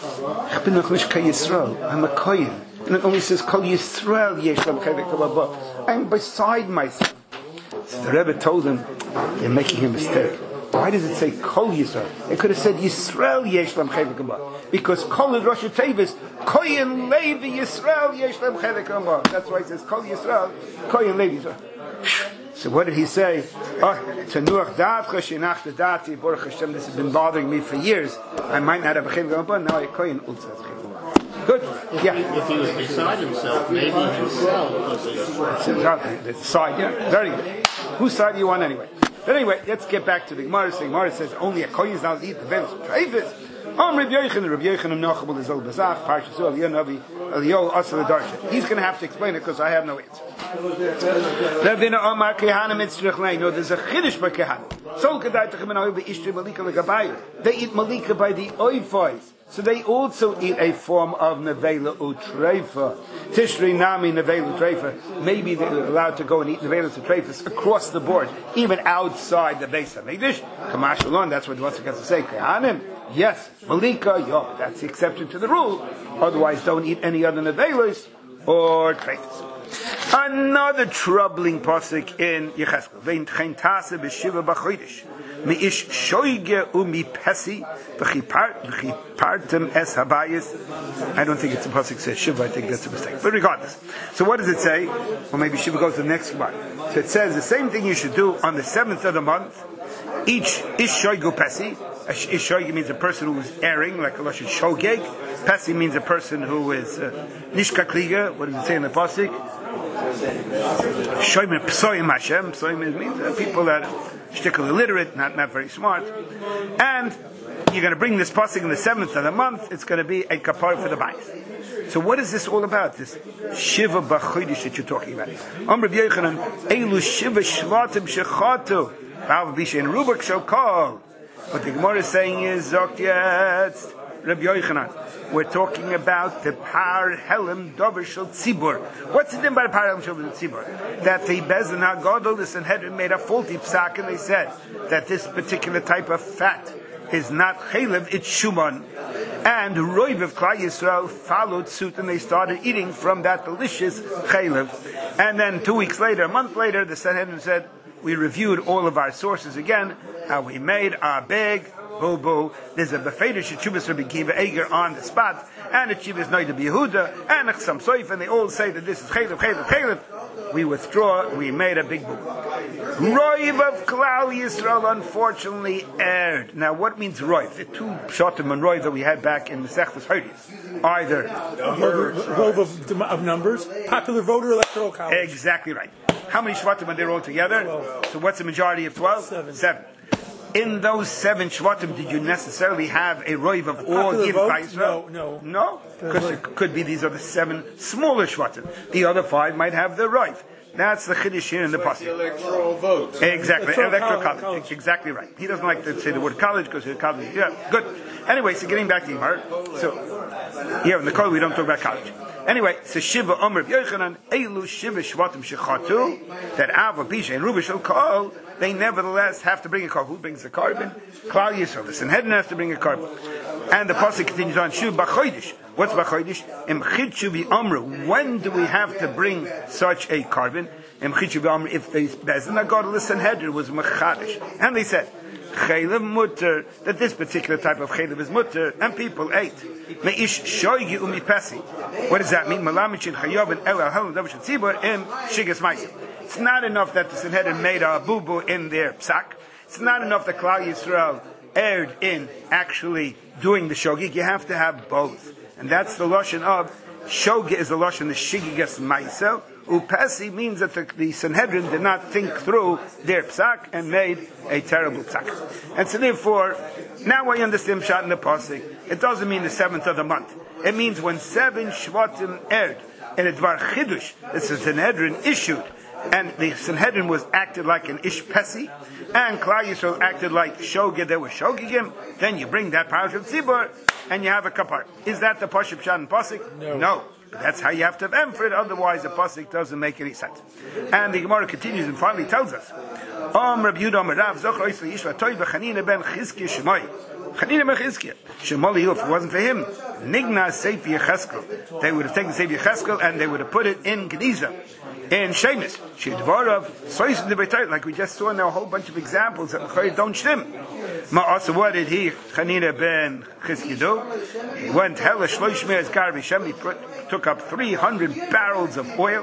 I'm a Kohen. And it only says, Kol Yisrael Yesh Lo Chelik Olam Haba. I'm beside myself. So the Rebbe told him, you're making a mistake. Why does it say Kol Yisrael? It could have said Yisrael Yesh Lam Chelik Haba, because Kol is Rosh Tevis, Kohen Levi Yisrael Yesh Lam Chelik Haba. That's why it says Kol Yisrael, Kohen Levi Yisrael. So what did he say? Tenuach Da'atcha Shenachta Dati. Baruch Hashem, this has been bothering me for years. I might not have a Chelik Haba, now I Kohen Ulza Chelik Haba. Good. Yeah. If he was beside himself, maybe himself was the side. Yeah. Very good. Whose side do you want anyway? But anyway, let's get back to the Gemara. So the Gemara says only a kohen is not to eat the veils of treifas. Rabbi Yochanan Nachabul is Bazach Parshas Eliyahu Eliyahu Asal Darshan. He's going to have to explain it because I have no answer. Ravina Omar Kehanim Mitzrich. No, there's a chiddush by Kehanim. So Kedai Techim and Ishri Malika Legabayu. They eat Malika by the oifois. So they also eat a form of nevela utreifa. Tishri nami nevela utreifa. Maybe they're allowed to go and eat nevela utreifas across the board, even outside the Beis HaMikdash. Kamash alon, that's what wants to say. Kehanim, yes. Malika, yo, that's the exception to the rule. Otherwise, don't eat any other nevelas or treifas. Another troubling pasuk in Yechezkel. Vein chen tase b'shiva b'chodesh. Mi'ish shoige umi pesi v'chipartem es habayis. I don't think it's a pasuk says shiva. I think that's a mistake. But regardless, so what does it say? Or maybe shiva goes to the next one. So it says the same thing you should do on the 7th of the month. Each ish shoigu pesi. Ish shoige means a person who is erring, like a lashon shogeg. Pesi means a person who is nishka kliga. What does it say in the pasuk? Shoyim psoim Hashem. Psoim means people that are shtickle illiterate, not very smart. And you're going to bring this pasuk in the 7th of the month. It's going to be a kapar for the bayis. So what is this all about? This shiva b'chodesh that you're talking about. Rabbi Yochanan, elu shiva shvatim shechatu b'av b'shein rubak shel kol. What the Gemara is saying is zokt yetz Rabbi Yochanan. We're talking about the par helim dover shel tzibur. What's it in by the par helim shel tzibur? That the Bezdin HaGadol, the Sanhedrin, made a faulty psak, and they said that this particular type of fat is not chaylev, it's shuman. And Roiv of Klal Yisrael followed suit, and they started eating from that delicious chaylev. And then 2 weeks later, a month later, the Sanhedrin said, we reviewed all of our sources again, and we made our big boo-boo. There's a Befedish Chubas Rabbi Kiva Eger on the spot, and a Chivas Noida Yehuda, and a Chsam Soif, and they all say that this is chaylev, chaylev, chaylev. We withdraw, we made a big boo. Roiv of Klal Yisrael unfortunately erred. Now what means Roiv? The two Pshatim and Roiv that we had back in the Sechtas Hodis. Either Rove of numbers, popular voter electoral college. Exactly right. How many Shvatim are there all together? 12. So what's the majority of 12? 7. In those 7 Shvatim, did you necessarily have a Roiv of all Klal Yisrael? No? Because it could be these are the 7 smaller Shvatim. The other 5 might have the Roiv. That's the Chiddush here in the Pasuk. Electoral vote. Exactly. Electoral college. Exactly right. He doesn't like to say the word college because it's college. Yeah, good. Anyway, so getting back to Yimar. So, here in the Kol we don't talk about college. Anyway, so Shiva Omer Yochanan, Elu Shiva Shvatim Shechatu, that Ava, Pisha, and Ruba shall call, they nevertheless have to bring a carbon. Who brings the carbon? Klal Yisrael. The Sanhedrin has to bring a carbon. And the pasuk continues on, Shuv B'chodesh. What's B'chodesh? Im Chidshu V'Amru. When do we have to bring such a carbon? Im Chidshu V'Amru, if the Bezdin HaGadol, the Sanhedrin, was Mechadish. And they said, Chaylev mutter, that this particular type of chaylev is mutter, and people ate. Meish shoygi umi pesi. What does that mean? Malamichin chayov and el halam davashat tzibur im shigas ma'asim. It's not enough that the Sanhedrin made a boo-boo in their psak. It's not enough that Klal Yisrael erred in actually doing the shogig. You have to have both. And that's the lashon of shogig is the lashon the shigas ma'asim. Upesi means that the Sanhedrin did not think through their psak and made a terrible psak. And so therefore, now I understand Pshat in the Pasuk. It doesn't mean the 7th of the month. It means when 7 Shvatim erred, and a Dvar Chidush, the Sanhedrin issued, and the Sanhedrin was acted like an Ish Pesi, and Klal Yisrael acted like Shogeg, they were Shogegim, then you bring that Parashat Tzibur, and you have a kapar. Is that the Pashup Pshat in Pasuk? No. That's how you have to have em for it, otherwise the pasuk doesn't make any sense. And the Gemara continues and finally tells us, Rabbi Yehuda Amar Rav Zochar Yisrael Yishva Toiv Chanina ben Chizkiya Shemai. Chanina ben Chizkiya. Shemali, if it wasn't for him, Nigna Sefer Yecheskel. They would have taken Sefer Yecheskel and they would have put it in Geniza, in Shemus. Shedvarav Sois in the Beitai, like we just saw now a whole bunch of examples that don't shtim. Also, what did he, Chanina ben Chizkiya, do? He went hella shloish me'ez garbage. He took up 300 barrels of oil.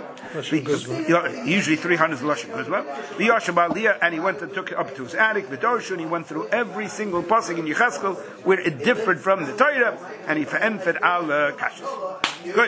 Usually 300 is Lashon Guzma. And he went and took it up to his attic. And he went through every single pasuk in Yecheskel where it differed from the Torah, and he fed all kashas. Good.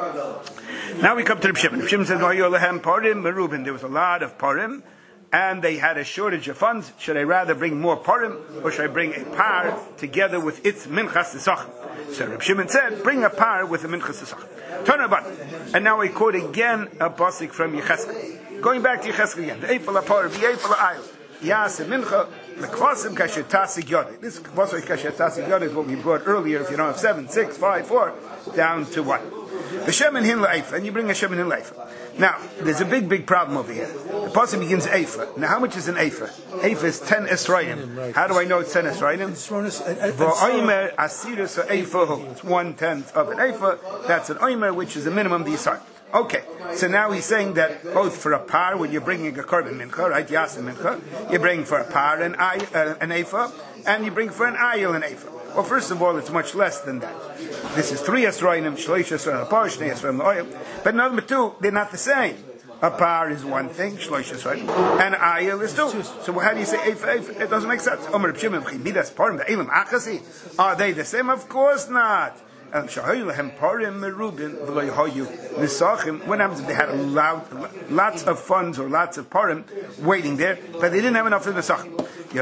Now we come to the Shimon. Shimon says, Parim, there was a lot of Parim, and they had a shortage of funds. Should I rather bring more Parim, or should I bring a par together with its Minchas Tisachim? So Reb Shimon said, bring a par with a Minchas Tisachim. Turn about. And now I quote again a pasuk from Yecheskel. Going back to Yecheskel again. The Eifel HaPar, the Eifel HaAyil. Yas and Mincha, L'kvasim kasher tasik yodeh. This kvasim kasher tasik yodeh is what we brought earlier, if you don't have 7, 6, 5, 4, down to 1. The Shemin hin la'efa, and you bring a Shemin hin la'efa. Now, there's a big problem over here. The pasuk begins Eifa. Now, how much is an Eifa? Eifa is 10 Esrayim. How do I know it's 10 Esrayim? V'oimer asirus ha'eifahu. It's 1/10 of an Eifa. That's an oimer, which is the minimum d'isar. Okay, so now he's saying that both for a par, when you're bringing a korban mincha, right, yasim mincha, you bring for a par an eifa, and you bring for an ayil an eifa. Well, first of all, it's much less than that. This is 3 esrayim, shloish esrayim a par, shnei esrayim oil. But number 2, they're not the same. A par is one thing, shloish esrayim, and ayil is 2. So how do you say eifa? It doesn't make sense. Omer b'shimim chimidas parim ve'elim achasi. Are they the same? Of course not. What happens if they had lots of funds or lots of parim waiting there, but they didn't have enough for nisachim?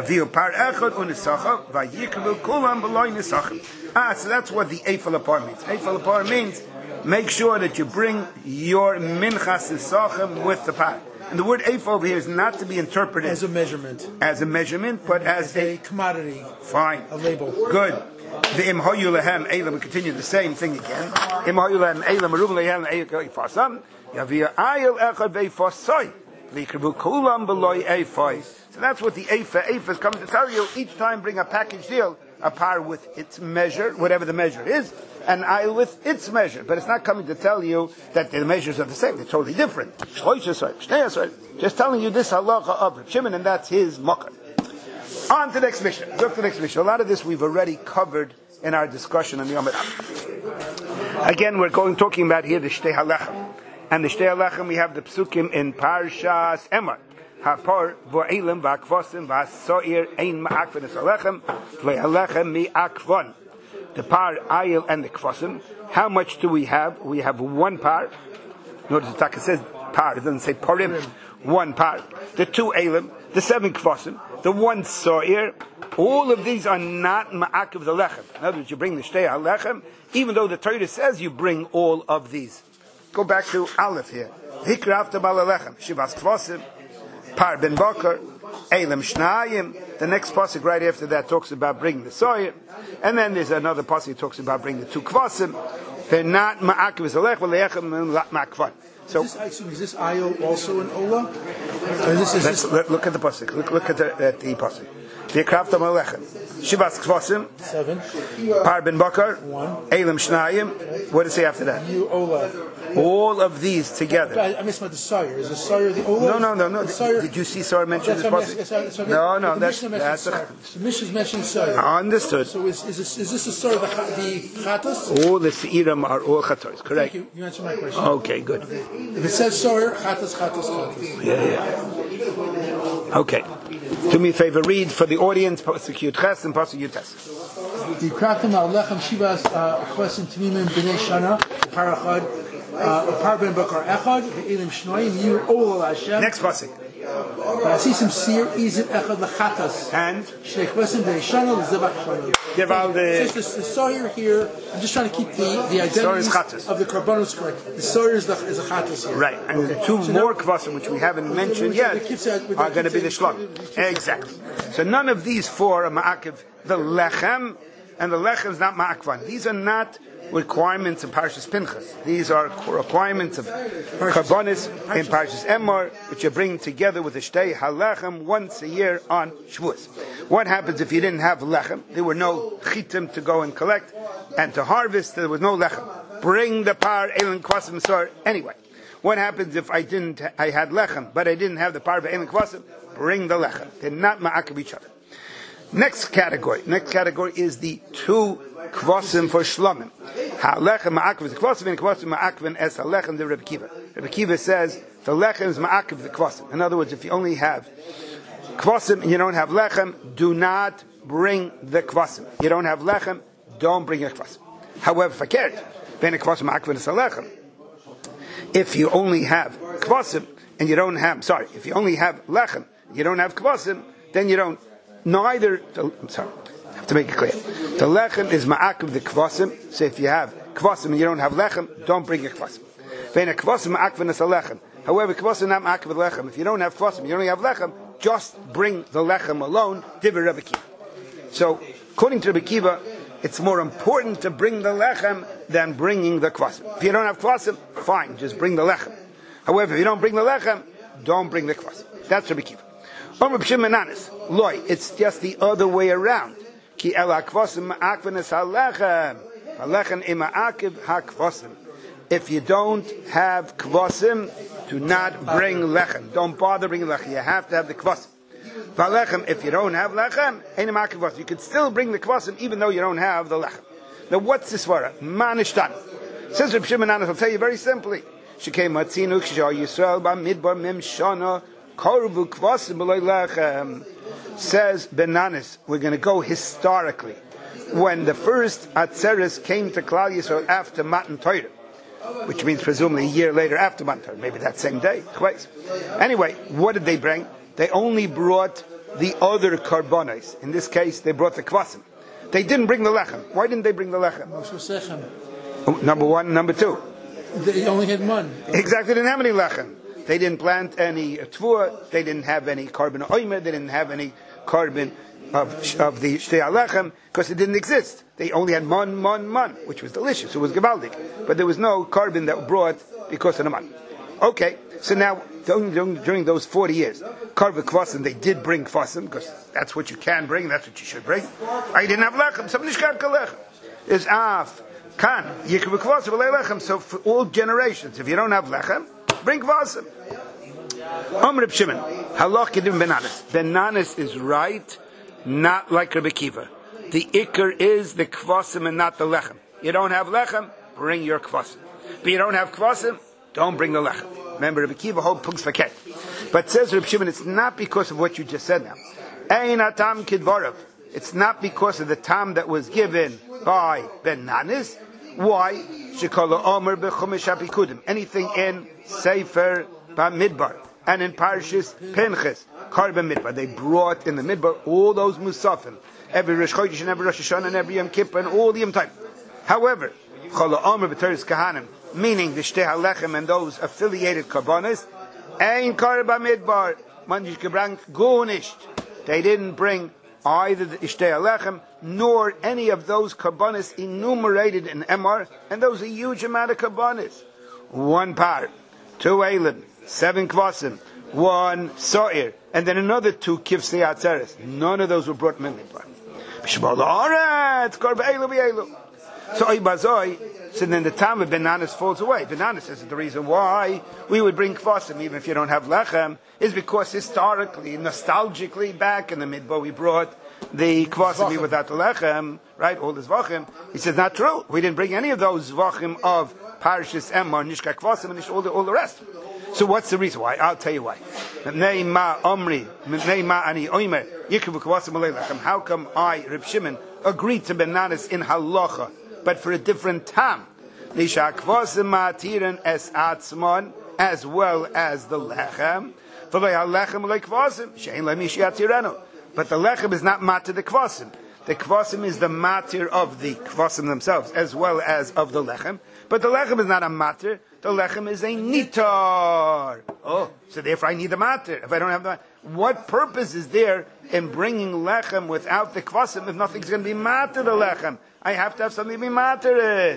So that's what the Eifel HaPar means. Eifel HaPar means make sure that you bring your minchas nisachim with the par. And the word Eifel over here is not to be interpreted as a measurement, but as a commodity. Fine. A label. Good. The im hoyu lehem elam, we continue the same thing again. Im hoyu lehem elam, arum lehem elam fasam. Yavia ayel echad veifasoi. Likrubu kulam beloy eifai. So that's what the Eifa is coming to tell you. Each time bring a package deal, a par with its measure, whatever the measure is, and ayel with its measure. But it's not coming to tell you that the measures are the same. They're totally different. Just telling you this halacha of Reb Shimon, and that's his makkah. On to the next mission. Look to the next mission. A lot of this we've already covered in our discussion on the Yom Kippur. Again, we're talking about here the Shtei HaLechem. And the Shtei HaLechem, we have the psukim in Parshas Emor. Hapor vo'elim va'akvosim va'so'ir ein ma'akvon es halechem v'halechem mi'akvon. The par, ayil, and the kvosim. How much do we have? We have one par. Notice the Taka says par. It doesn't say parim. One par. The two elim. The seven kvosim. The one so'ir. All of these are not ma'akiv the lechem. In other words, you bring the Shtei HaLechem, even though the Torah says you bring all of these. Go back to Aleph here. Hikrafta ba'alechem. Shivas kvosim. Par ben Bakar, Elam Shnayim. The next pasuk right after that talks about bringing the soya, and then there's another pasuk that talks about bringing the two kvasim. They're not ma'akiv zalech v'leichem ma'akvan. So, is this ayil also an ola? Look at the pasuk. Look at the pasuk. The krafta malechem. Shivas kvasim. 7. Par ben Bakar. 1. Elam Shnayim. What does it say after that? You ola. All of these together. I missed about the sawyer. Is the sawyer the ola? No. Did you see Sawyer mention this pasuk? No. That's the Mishnah mentioned sawyer. Understood. So is this the sawyer the chatas? All the seiram are all chatos. Correct. Thank you. You answered my question. Okay, good. If it says sawyer, chatas. Yeah. Okay. Do me a favor. Read for the audience pasuk Yud Ches and pasuk Yud Tes. The kratim al lechem shivas kvasim tmimim b'nei shana parachad. Par ben Bakar echad ve'elim shnoim you ola Hashem. Next pasuk. V'asisim sir izim echad lechatas. And Shnei kvasim b'nei shana l'zevach shana. give all the. Just the sawyer here. I'm just trying to keep the identity of the karbanos correct. The sawyer is a chatas here. Right, and the two more kvasim which we haven't mentioned yet are going to be the shlom. Exactly. So none of these four are ma'akiv the lechem, and the lechem is not ma'akvan. These are not requirements of Parshas Pinchas. These are requirements of Karbonis in Parshas Emor, which you bring together with the Shtei HaLechem once a year on Shavuos. What happens if you didn't have lechem? There were no chitim to go and collect and to harvest. There was no lechem. Bring the par elin kvasim sor anyway. What happens if I had lechem, but I didn't have the par elin kvasim? Bring the lechem. They're not ma'akav each other. Next category is the two kvasim for shlomim. Ha'lechem ma'akiv is the kvasim, and kvasim ma'akivin es ha'lechem the Rebbe Kiva. Rebbe Kiva says the lechem is ma'akiv the kvasim. In other words, if you only have kvasim and you don't have lechem, do not bring the kvasim. You don't have lechem, don't bring a kvasim. However, fakert, ben a kvasim ma'akivin es ha'lechem. If you only have kvasim and you don't have, if you only have lechem, you don't have kvasim, then you don't. Neither. I'm sorry. I have to make it clear. The lechem is ma'akiv the kvasim. So if you have kvasim and you don't have lechem, don't bring a kvasim. Then a kvasim ma'akivin is a lechem. However, kvasim not ma'akiv the lechem. If you don't have kvasim, you only have lechem. Just bring the lechem alone. Divrei Rebbe Kiva. So, according to Rebbe Kiva, it's more important to bring the lechem than bringing the kvasim. If you don't have kvasim, fine, just bring the lechem. However, if you don't bring the lechem, don't bring the kvasim. That's Rebbe Kiva. It's just the other way around. If you don't have kvasim, do not bring lechem. Don't bother bringing lechem. You have to have the kvasim. If you don't have lechem, you can still bring the kvasim even though you don't have the lechem. Now what's this svara? Manishtan. Says Reb Shimon Anas, I'll tell you very simply. Shekei matzinu k'shar Yisrael ba'midbar mim shana. Says Benanis, we're going to go historically. When the first Atzeres came to Klal Yisrael after Matan Torah, which means presumably a year later after Matan Torah, maybe that same day. Anyway, what did they bring? They only brought the other karbonos. In this case, they brought the kvasim. They didn't bring the lechem. Why didn't they bring the lechem? Number one, number two. They only had one. Exactly, they didn't have any lechem. They didn't plant any tvua. They didn't have any carbon oimer. They didn't have any carbon of the Shtei Alechem because it didn't exist. They only had man, which was delicious. It was Gevaldik. But there was no carbon that was brought because of the man. Okay, so now during those 40 years, Karva Kvasim, they did bring Kvasim because that's what you can bring, that's what you should bring. I didn't have Lechem. Somebody got Lechem. Is Af, Kan, Yikv Kvasim, Lechem. So for all generations, if you don't have Lechem, bring Kvasim. Reb Shimon, Halach Kedim Benanis. Benanis is right, not like Rabbi Kiva. The Iker is the Kvasim and not the Lechem. You don't have Lechem, bring your Kvasim. But you don't have Kvasim, don't bring the Lechem. Remember, Rabbi Kiva hold Pugs Faket. But says Reb Shimon, it's not because of what you just said now. Ein Atam Kidvarav. It's not because of the tam that was given by Benanis. Why? Shekala Omer Bechumesh Apikudim. Anything in Sefer Bamidbar and in Parshas Pinchas, Karban Midbar. They brought in the Midbar all those Musafim. Every Rosh Chodesh and every Rosh Hashanah and every Yom Kippur and all the Yom Tov. However, Chala Omer B'Teres Kahanim, meaning the Shtei HaLechem and those affiliated Karbanis, Ein Karban Midbar, Manjish Gebrang Gonisht. They didn't bring either the Shtei HaLechem nor any of those Karbanis enumerated in Emor, and those are a huge amount of Karbanis. 1 par, 2 Elim, 7 Kvasim, 1 Sa'ir, and then another 2 Kivsei Atzeres. None of those were brought in Midbar. So then the time of Benanis falls away. Benanis says the reason why we would bring Kvasim even if you don't have Lechem is because historically, nostalgically, back in the Midbar we brought the Kvasim without the Lechem, right? All the Zvachim. He says not true. We didn't bring any of those Zvachim of Parshas Emor, Nishka Kvasim, and all the rest. So what's the reason why? I'll tell you why. How come I, Reb Shimon, agreed to Benanis in halacha, but for a different time? As well as the lechem. But the lechem is not matir the kvasim. The kvasim is the matir of the kvasim themselves, as well as of the lechem. But the lechem is not a matir. The lechem is a nitar. Oh, so therefore I need the matir. If I don't have the, what purpose is there in bringing lechem without the kvasim if nothing's going to be matir the lechem? I have to have something to be matir.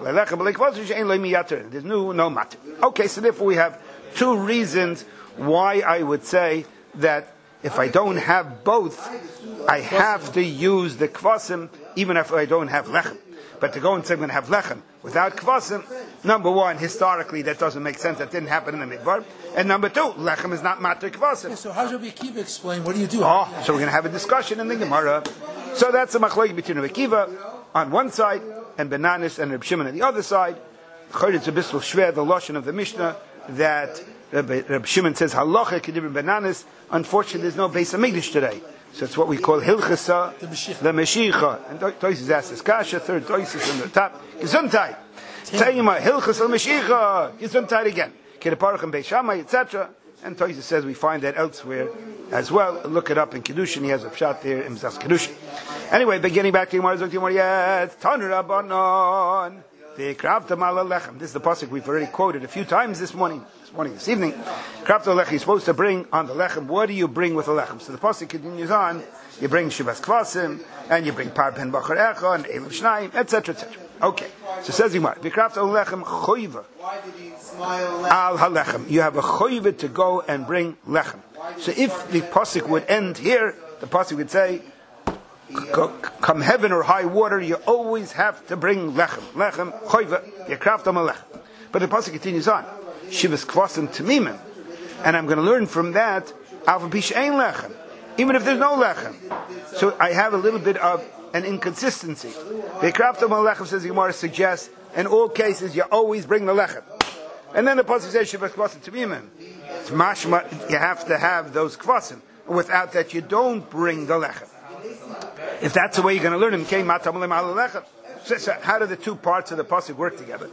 There's no matir. Okay, so therefore we have 2 reasons why I would say that if I don't have both, I have to use the kvasim even if I don't have lechem. But to go and say I'm going to have lechem without kvasim, number 1, historically that doesn't make sense. That didn't happen in the Midbar. And number 2, lechem is not matir kvasim. Yeah, so how does Rabbi Akiva explain? What do you do? So we're going to have a discussion in the Gemara. So that's a machlokes between Rabbi Akiva on one side and Benanis and Reb Shimon on the other side. It's a bisl shver, the lashon of the Mishnah that Reb Shimon says halacha kedibim Benanis. Unfortunately, there's no Beis Hamikdash today. So it's what we call Hilchasa, the Meshicha. And Toises asks this kasha, third Toises on the top. Gesundheit. Teima, Hilchasa, Meshicha. Gesundheit again. Kedeparach and Beis Shammai, etc. And Toises says we find that elsewhere as well. Look it up in Kedushin. He has a pshat there in Mzas Kedushin. Anyway, beginning back to Gemara, Tanur Rabbanon. This is the pasuk we've already quoted a few times this evening. Krafta lechem, you're supposed to bring on the lechem. What do you bring with the lechem? So the pasuk continues on. You bring shivas kvasim, and you bring par pen bachar echa, and elim shnayim, etc., etc. Okay. So it says Gemara, v'krafta lechem choiva al halechem. You have a choiva to go and bring lechem. So if the pasuk would end here, the pasuk would say, come heaven or high water, you always have to bring lechem. Lechem, choiva, yakraftam lechem. But the pasuk continues on. Shivas kvasim tamimim. And I'm going to learn from that, alva pish ein lechem. Even if there's no lechem. So I have a little bit of an inconsistency. Yakraftam lechem, says Gemara, suggests, in all cases, you always bring the lechem. And then the pasuk says, shivas kvasim tamimim. It's mashma, you have to have those kvasim. Without that, you don't bring the lechem. If that's the way you're going to learn him, so how do the 2 parts of the pasuk work together?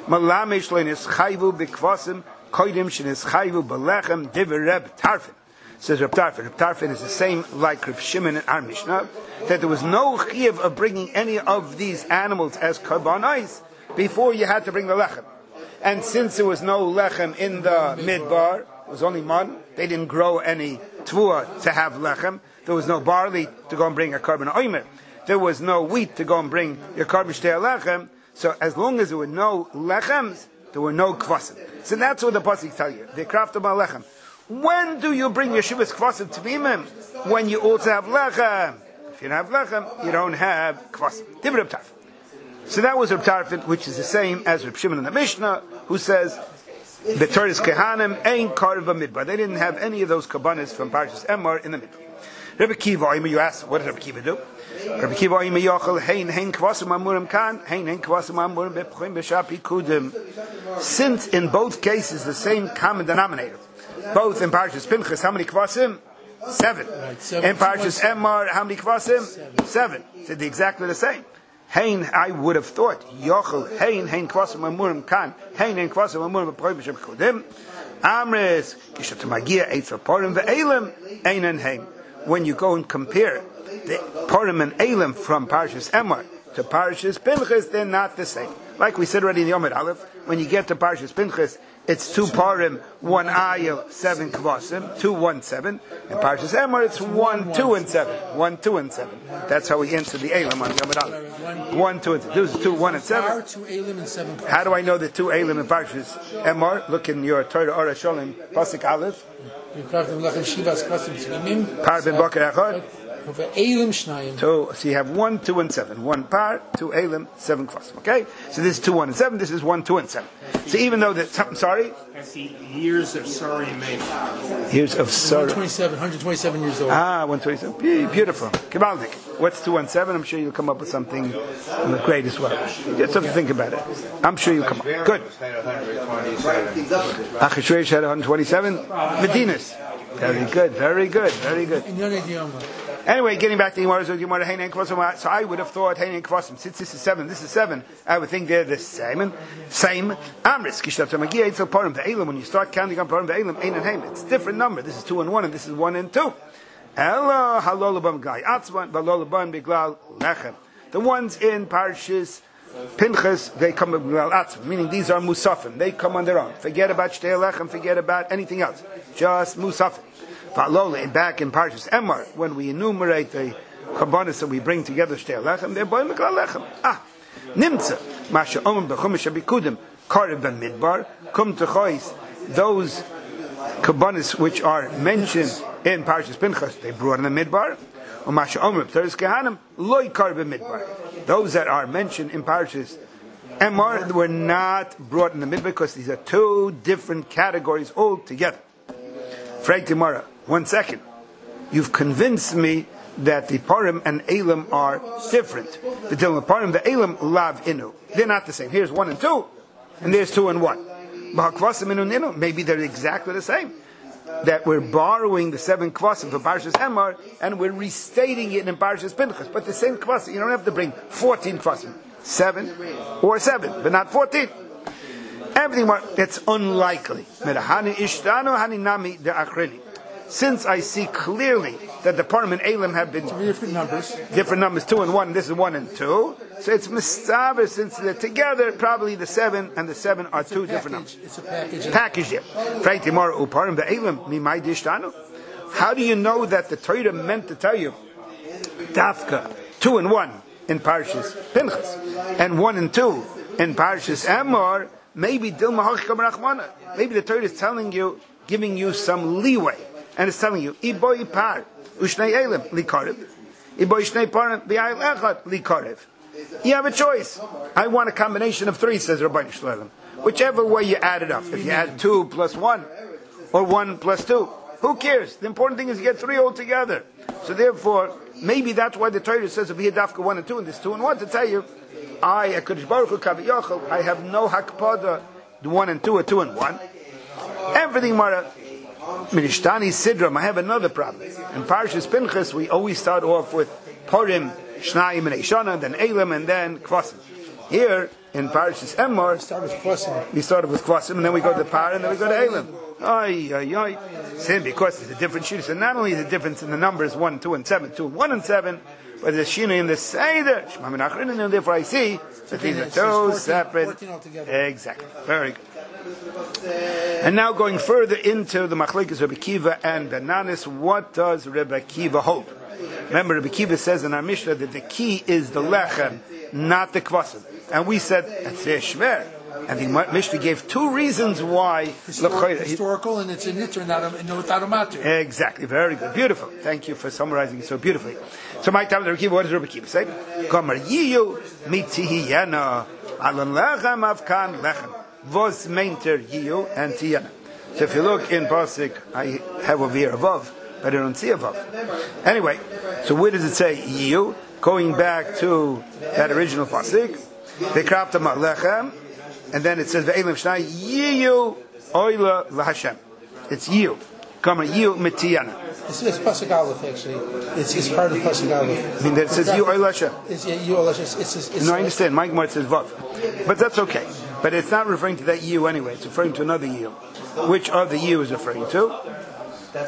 Says Reb Tarfon. Reb Tarfon is the same like Reb Shimon in our Mishnah, that there was no chiyuv of bringing any of these animals as karbanos before you had to bring the lechem. And since there was no lechem in the midbar, it was only man, they didn't grow any tvua to have lechem. There was no barley to go and bring a carbon oimer. There was no wheat to go and bring your carbon shtei lechem. So as long as there were no lechems, there were no kvasim. So that's what the pasuk tell you. They craft about lechem. When do you bring your shivas kvasim to bimim? When you also have lechem. If you don't have lechem, you don't have kvasim. Divrei Reb Tarfon. So that was Reb Tarfon, which is the same as Reb Shimon in the Mishnah, who says the Torah's kehanim ain't karev b'midbar. They didn't have any of those kabbanas from Parshas Emor in the midbar. Rebbe Kiva, you ask, what did Rebbe Kiva do? Rebbe Kiva, yochel hein kvasim amurim kan, hein kvasim amurim bepchim b'shapi kudim. Since in both cases the same common denominator, both in Parshas Pinchas, how many kvasim? 7. In Parshas Emor, how many kvasim? 7. So they're exactly the same. Hein, I would have thought, yochel hein kvasim amurim kan, hein kvasim amurim bepchim b'shapi kudim. Amres, kishat magia eitz v'porim ve'elim, einen hein. When you go and compare the Purim and Elim from Parshas Emor to Parshas Pinchas, they're not the same. Like we said already in the Yom Aleph, when you get to Parshas Pinchas, it's 2 Purim, 1 Ayil, 7 Kvasim, 2, 1, 7. In Parshas Emor, it's 1, 2, and 7. 1, 2, and 7. That's how we answer the Elim on the Yom Aleph. 1, 2, and 7. Those are 2, 1, and 7. How do I know the 2 Elim in Parshas Emor? Look in your Torah Ora Sholem, Pasuk Aleph. Par ben Bakar Echad. So you have 1, 2, and 7. 1 par, 2 elim, 7 kvasim. Okay? So this is 2, 1, and 7. This is 1, 2, and 7. So even though that, I'm sorry? That's the years of Sarah made. Years of Sarah. 127 years old. 127. Beautiful. Kibaldik. What's 2, 1, 7? I'm sure you'll come up with something great as well. Just have to think about it. I'm sure you'll come up. Good. Achashverosh had 127. Medinas. Very good, very good, very good. Anyway, getting back to Gemara, so I would have thought Hein Kvasim, since this is 7, this is 7, I would think they're the same. Amris, when you start counting on Parim Ve'elim, Ein and Hein, it's a different number. This is 2 and 1, and this is 1 and 2. The ones in Parshas Pinchas, they come with Atzman, meaning these are Musafim. They come on their own. Forget about Shtei Lechem, forget about anything else. Just Musafim. Back in Parshas Emor, when we enumerate the Kabbanis that we bring together Shtei Lechem, they're Boy Meklal Lechem. Nimtza, Masha Omim B'chumish Abikudim, Karev Ben Midbar, Kum Techois, those Kabbanis which are mentioned in Parshas Pinchas, they brought in the Midbar. Masha Omim B'teres Kehanim, Loi Karev Ben Midbar. Those that are mentioned in Parshas Emor were not brought in the Midbar because these are 2 different categories altogether. Frag Gemara, 1 second. You've convinced me that the Parim and Elim are different. The Parim, the Elim, Lav Inu. They're not the same. Here's 1 and 2, and there's 2 and 1. Maybe they're exactly the same. That we're borrowing the 7 kvasim from Parshas Emor, and we're restating it in Parshas Pinchas. But the same kvasim, you don't have to bring 14 kvasim. 7 or 7, but not 14. Everything, it's unlikely. Since I see clearly that the Parim and Elim have been different numbers, 2 and 1, this is 1 and 2. So it's mistaber, since they're together, probably the 7 and the 7 are 2 different numbers. It's a package. Package, yeah. How do you know that the Torah meant to tell you Dafka 2 and 1 in Parshas Pinchas and 1 and 2 in Parshas Emor? Maybe the Torah is telling you, giving you some leeway, and it's telling you, you have a choice. I want a combination of 3, says Rabbi Shalom. Whichever way you add it up. If you add 2 plus 1, or 1 plus 2, who cares? The important thing is you get 3 altogether. So therefore, maybe that's why the Torah says, if you dafka 1 and 2, and this 2 and 1, to tell you, I have no hakpada, the 1 and 2 or 2 and 1. Everything Mara Minishtani Sidram, I have another problem. In Parshas Pinchas, we always start off with Purim, Shnayim and Eishana, then Elim, and then Kvasim. Here, in Parshas Emor, we started with Kvasim, and then we go to Par, and then we go to Elim. Same, because there's a different shooter. So not only is the difference in the numbers 1, 2, and 7, 2, 1, and 7, but there's Shina in the Seder, Shema min Achrinin, and therefore I see that these are two separate. Exactly. Very good. And now going further into the Machlekes Rebbe Kiva and Benanis, what does Rebbe Kiva hold? Remember, Rebbe Kiva says in our Mishnah that the key is the lechem, not the kvasim. And we said, that's shver. And the Mishnah gave two reasons why. Historical, and it's a niter, not a matter. Exactly. Very good. Beautiful. Thank you for summarizing it so beautifully. So my time, Rebbe Kiva, what does Rebbe Kiva say? Gomer yiyu mitihiyana alan lechem avkan lechem. Vos meinter yiyu and tiyana. So if you look in Pasuk, I have over here above, but I don't see above. Anyway, so where does it say yiyu? Going back to that original Pasuk, Vekrafta Lechem, and then it says Ve'elim Shnai yiyu oila lahashem. It's yiyu. Come on, yiyu mitiyana. It's Pasuk Aleph, actually. It's part of Pasuk Aleph. I mean, that it says yiyu oila Hashem. It's yiyu oila Hashem. No, I understand. My Gemara says vav, but that's okay. But it's not referring to that yiyu anyway. It's referring to another yiyu. Which other yiyu is referring to? You want to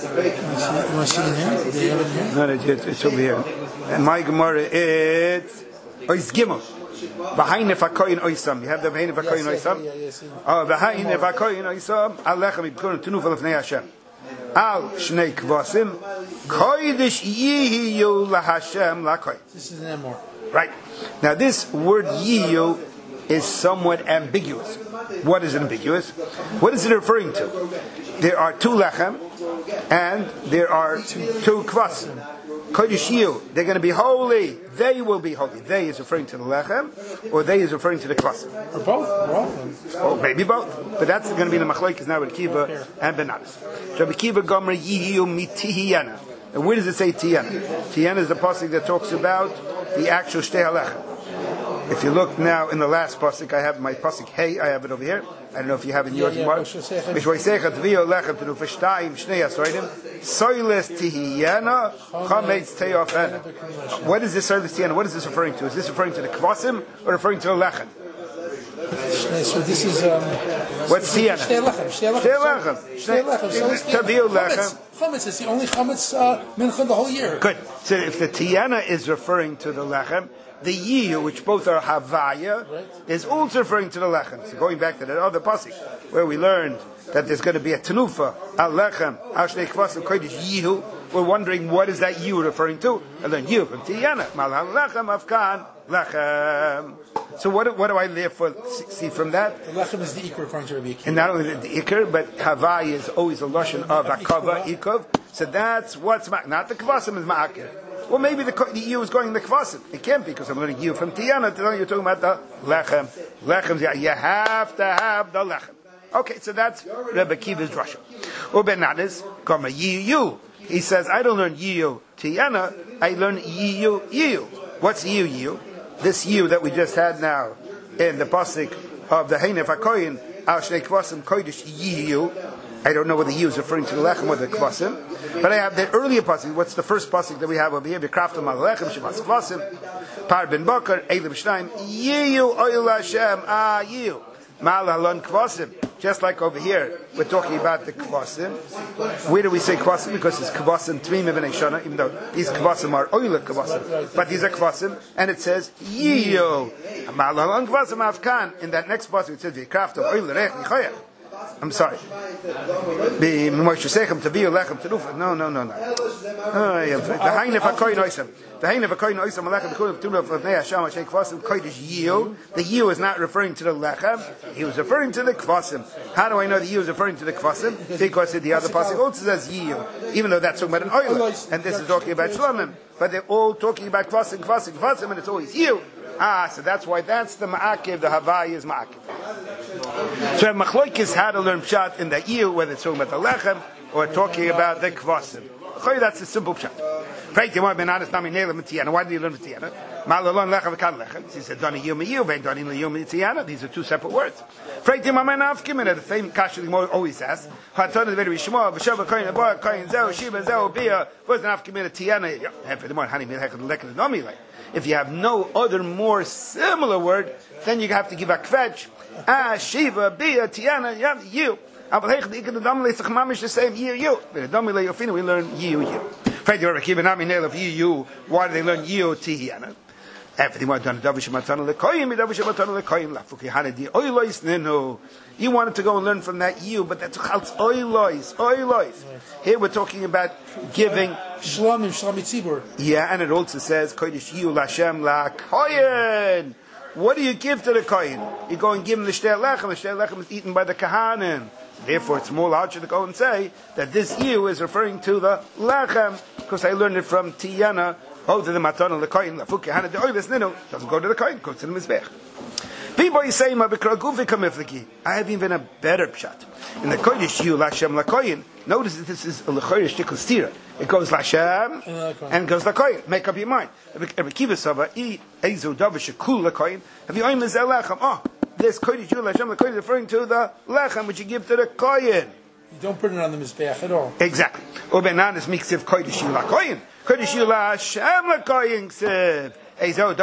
see it here? No, it's over here. And my Gemara, it's Ois Gimel. V'hayin efakoyin oisam. You have the v'hayin efakoyin oisam? Oh, v'hayin efakoyin oisam. Alechem ibkurim tunuf alefnei Hashem. Al shnei kvasim. Koidish yiyu lahashem lakoy. This is an Emor. Right. Now this word yiyu is somewhat ambiguous. What is ambiguous? What is it referring to? There are two lechem and there are two kvasim. Kodesh yiyu, they're going to be holy. They will be holy. They is referring to the lechem, or they is referring to the kvasim. Or both. Oh, maybe both. But that's going to be the machlekes now with Kiva and Benanis. Rabbi Kiva gomer yiyu mitihiyana. And where does it say tiyana? Tiyana is the pasuk that talks about the actual shtei halechem. If you look now in the last pasuk, I have my pasuk hey, I have it over here. I don't know if you have it in yours, Mark. Mishvoisecha tviyo lechem tenu v'shtayim shnei asroidim soiles tihiyana chametz teofena. What is this soiles tihiyana? What is this referring to? Is this referring to the kvasim or referring to the lechem? So this is what's tihiyana? Shtei lechem. Tviyo lechem. Chametz is the only chametz mincha the whole year. Good. So if the tihiyana is referring to the lechem, the yiyu, which both are havaya, is also referring to the lechem. So going back to that other pasuk, where we learned that there's going to be a tenufa, al lechem, al shnei kvasim kodesh yiyu, we're wondering what is that yiyu referring to? And then yiyu from tiyana, mal al lechem afkan lechem. So what do I therefore see from that? The lechem is the ikar according to Rabbi Akiva. And not only the ikar, but havaya is always a lashon of akava, ikov. So that's what's not the kvasim is ma'akir. Well, maybe the yiyu is going in the kvasim. It can't be because I'm learning yiyu from tiyana. You're talking about the lechem. Lechem, you have to have the lechem. Okay, so that's Rebbe Kiva's drasha. Ubenanis kama yiyu. He says, I don't learn yiyu tiyana. I learn yiyu. What's yiyu? This yiyu that we just had now in the pasuk of the Heinef HaKoyin al shnei kvasim kodesh yiyu. I don't know whether yiyu is referring to the lechem or the kvasim. But I have the earlier pasuk. What's the first pasuk that we have over here? V'kraftam al lechem shemas kvasim. Par ben bakar elim shnayim yiyu oil Hashem yiyu mal halon kvasim. Just like over here, we're talking about the kvasim. Where do we say kvasim? Because it's kvasim tmim b'nei shana. Even though these kvasim are oil kvasim, but these are kvasim, and it says yiyu mal halon kvasim afkan. In that next pasuk, it says v'kraftam oil rech nichoyach. I'm sorry. No. The yiyu is not referring to the lechem. He was referring to the kvasim. How do I know the yiyu is referring to the kvasim? Because the other pasuk also says yiyu, even though that's talking about an oil, and this is talking about shlomim. But they're all talking about kvasim, and it's always yiyu. So that's why that's the ma'akiv, the havai is ma'akiv. So Machloikis had to learn pshat in the yiyu, whether it's talking about the lechem or talking about the kvasim. That's a simple pshat. Why did he learn Tiyana? Malalon lechem v'kan lechem. He said, Doni yiyu miyu, vein doni liyu mitiyana. These are two separate words. The same kasha the Gemara always asks. Hatana the very shmo, v'shav koyin aboy, koyin zeu, shiva zeu, bia. What's an afkimin Tiyana? For the more hani milhech the lechem nomi like. If you have no other more similar word, then you have to give a kvetch. Shiva, Bia, Tiana, you. The same you. We learn you. Pay Rabbi Kiva Nami Nail of you. Why do they learn you Tihiyana? Everything was done. You wanted to go and learn from that you, but that's oilois. Here we're talking about giving Shlomim tzibur. Yeah, and it also says kodesh you lashem la kohen. What do you give to the kohen? You go and give him the shter lechem. The shter lechem is eaten by the kahanim. Therefore, it's more logical to go and say that this you is referring to the lechem, because I learned it from Tiyana. Oh, to the matana the kohen la fuk kahana the oilis nino doesn't go to the kohen, goes to the mizbech. People say ma bekraguvi kamifliki. I have even a better pshat. In the kodesh you lashem la kohen. Notice that this is a lechoirish tikkun stira. It goes lashem and goes la kohen. Make up your mind. Rabbi Kiva Sava ezu davar shekul la kohen. Have you oimed zel lechem? Oh, this kodesh you lashem la kohen is referring to the lechem which you give to the kohen. You don't put it on the mizbeach at all. Exactly. Ubenanis miksiv kodesh you la kohen. Kodesh you lashem la kohen ksiv. Because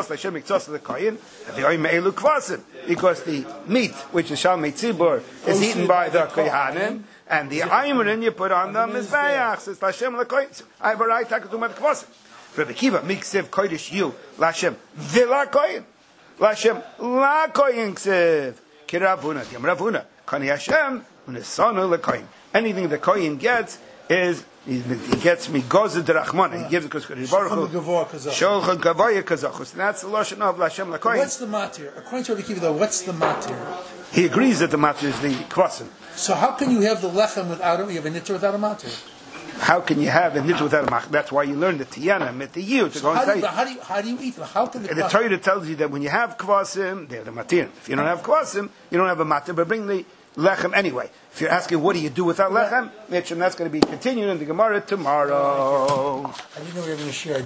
the meat, which is Shalmei Tzibur, is eaten by the Kohanim, and the Aymarin you put on them is Bayach. It's Lashem Lakoyin. I have a right to do my Kvasim. Rabbi Kiva, Miksiv Kodesh Yu, Lashem Vila Koyin. Lashem La Koyin Ksiv. Kiravuna, Yam Ravuna, Kani Hashem, Unisonu Lakoyin. Anything the Koyin gets is he gets me gozer derachmana. He gives it because Shulchan Gavoya Kazachus. And that's the lashon of Lashem Lakoyin. What's the matir? According to Rabbi Kiva, though, what's the matir? He agrees that the matir is the kvasim. So how can you have the lechem without it? You have a nitra without a matir. How can you have a nitra without a matir? That's why you learn the tiyana mit the you to go and say. How do you eat them? How can the Torah tells you that when you have kvasim, they're the matir. If you don't have kvasim, you don't have a matir. But bring the lechem anyway. If you're asking what do you do without lechem, that's going to be continued in the Gemara tomorrow. I didn't know we were going to share.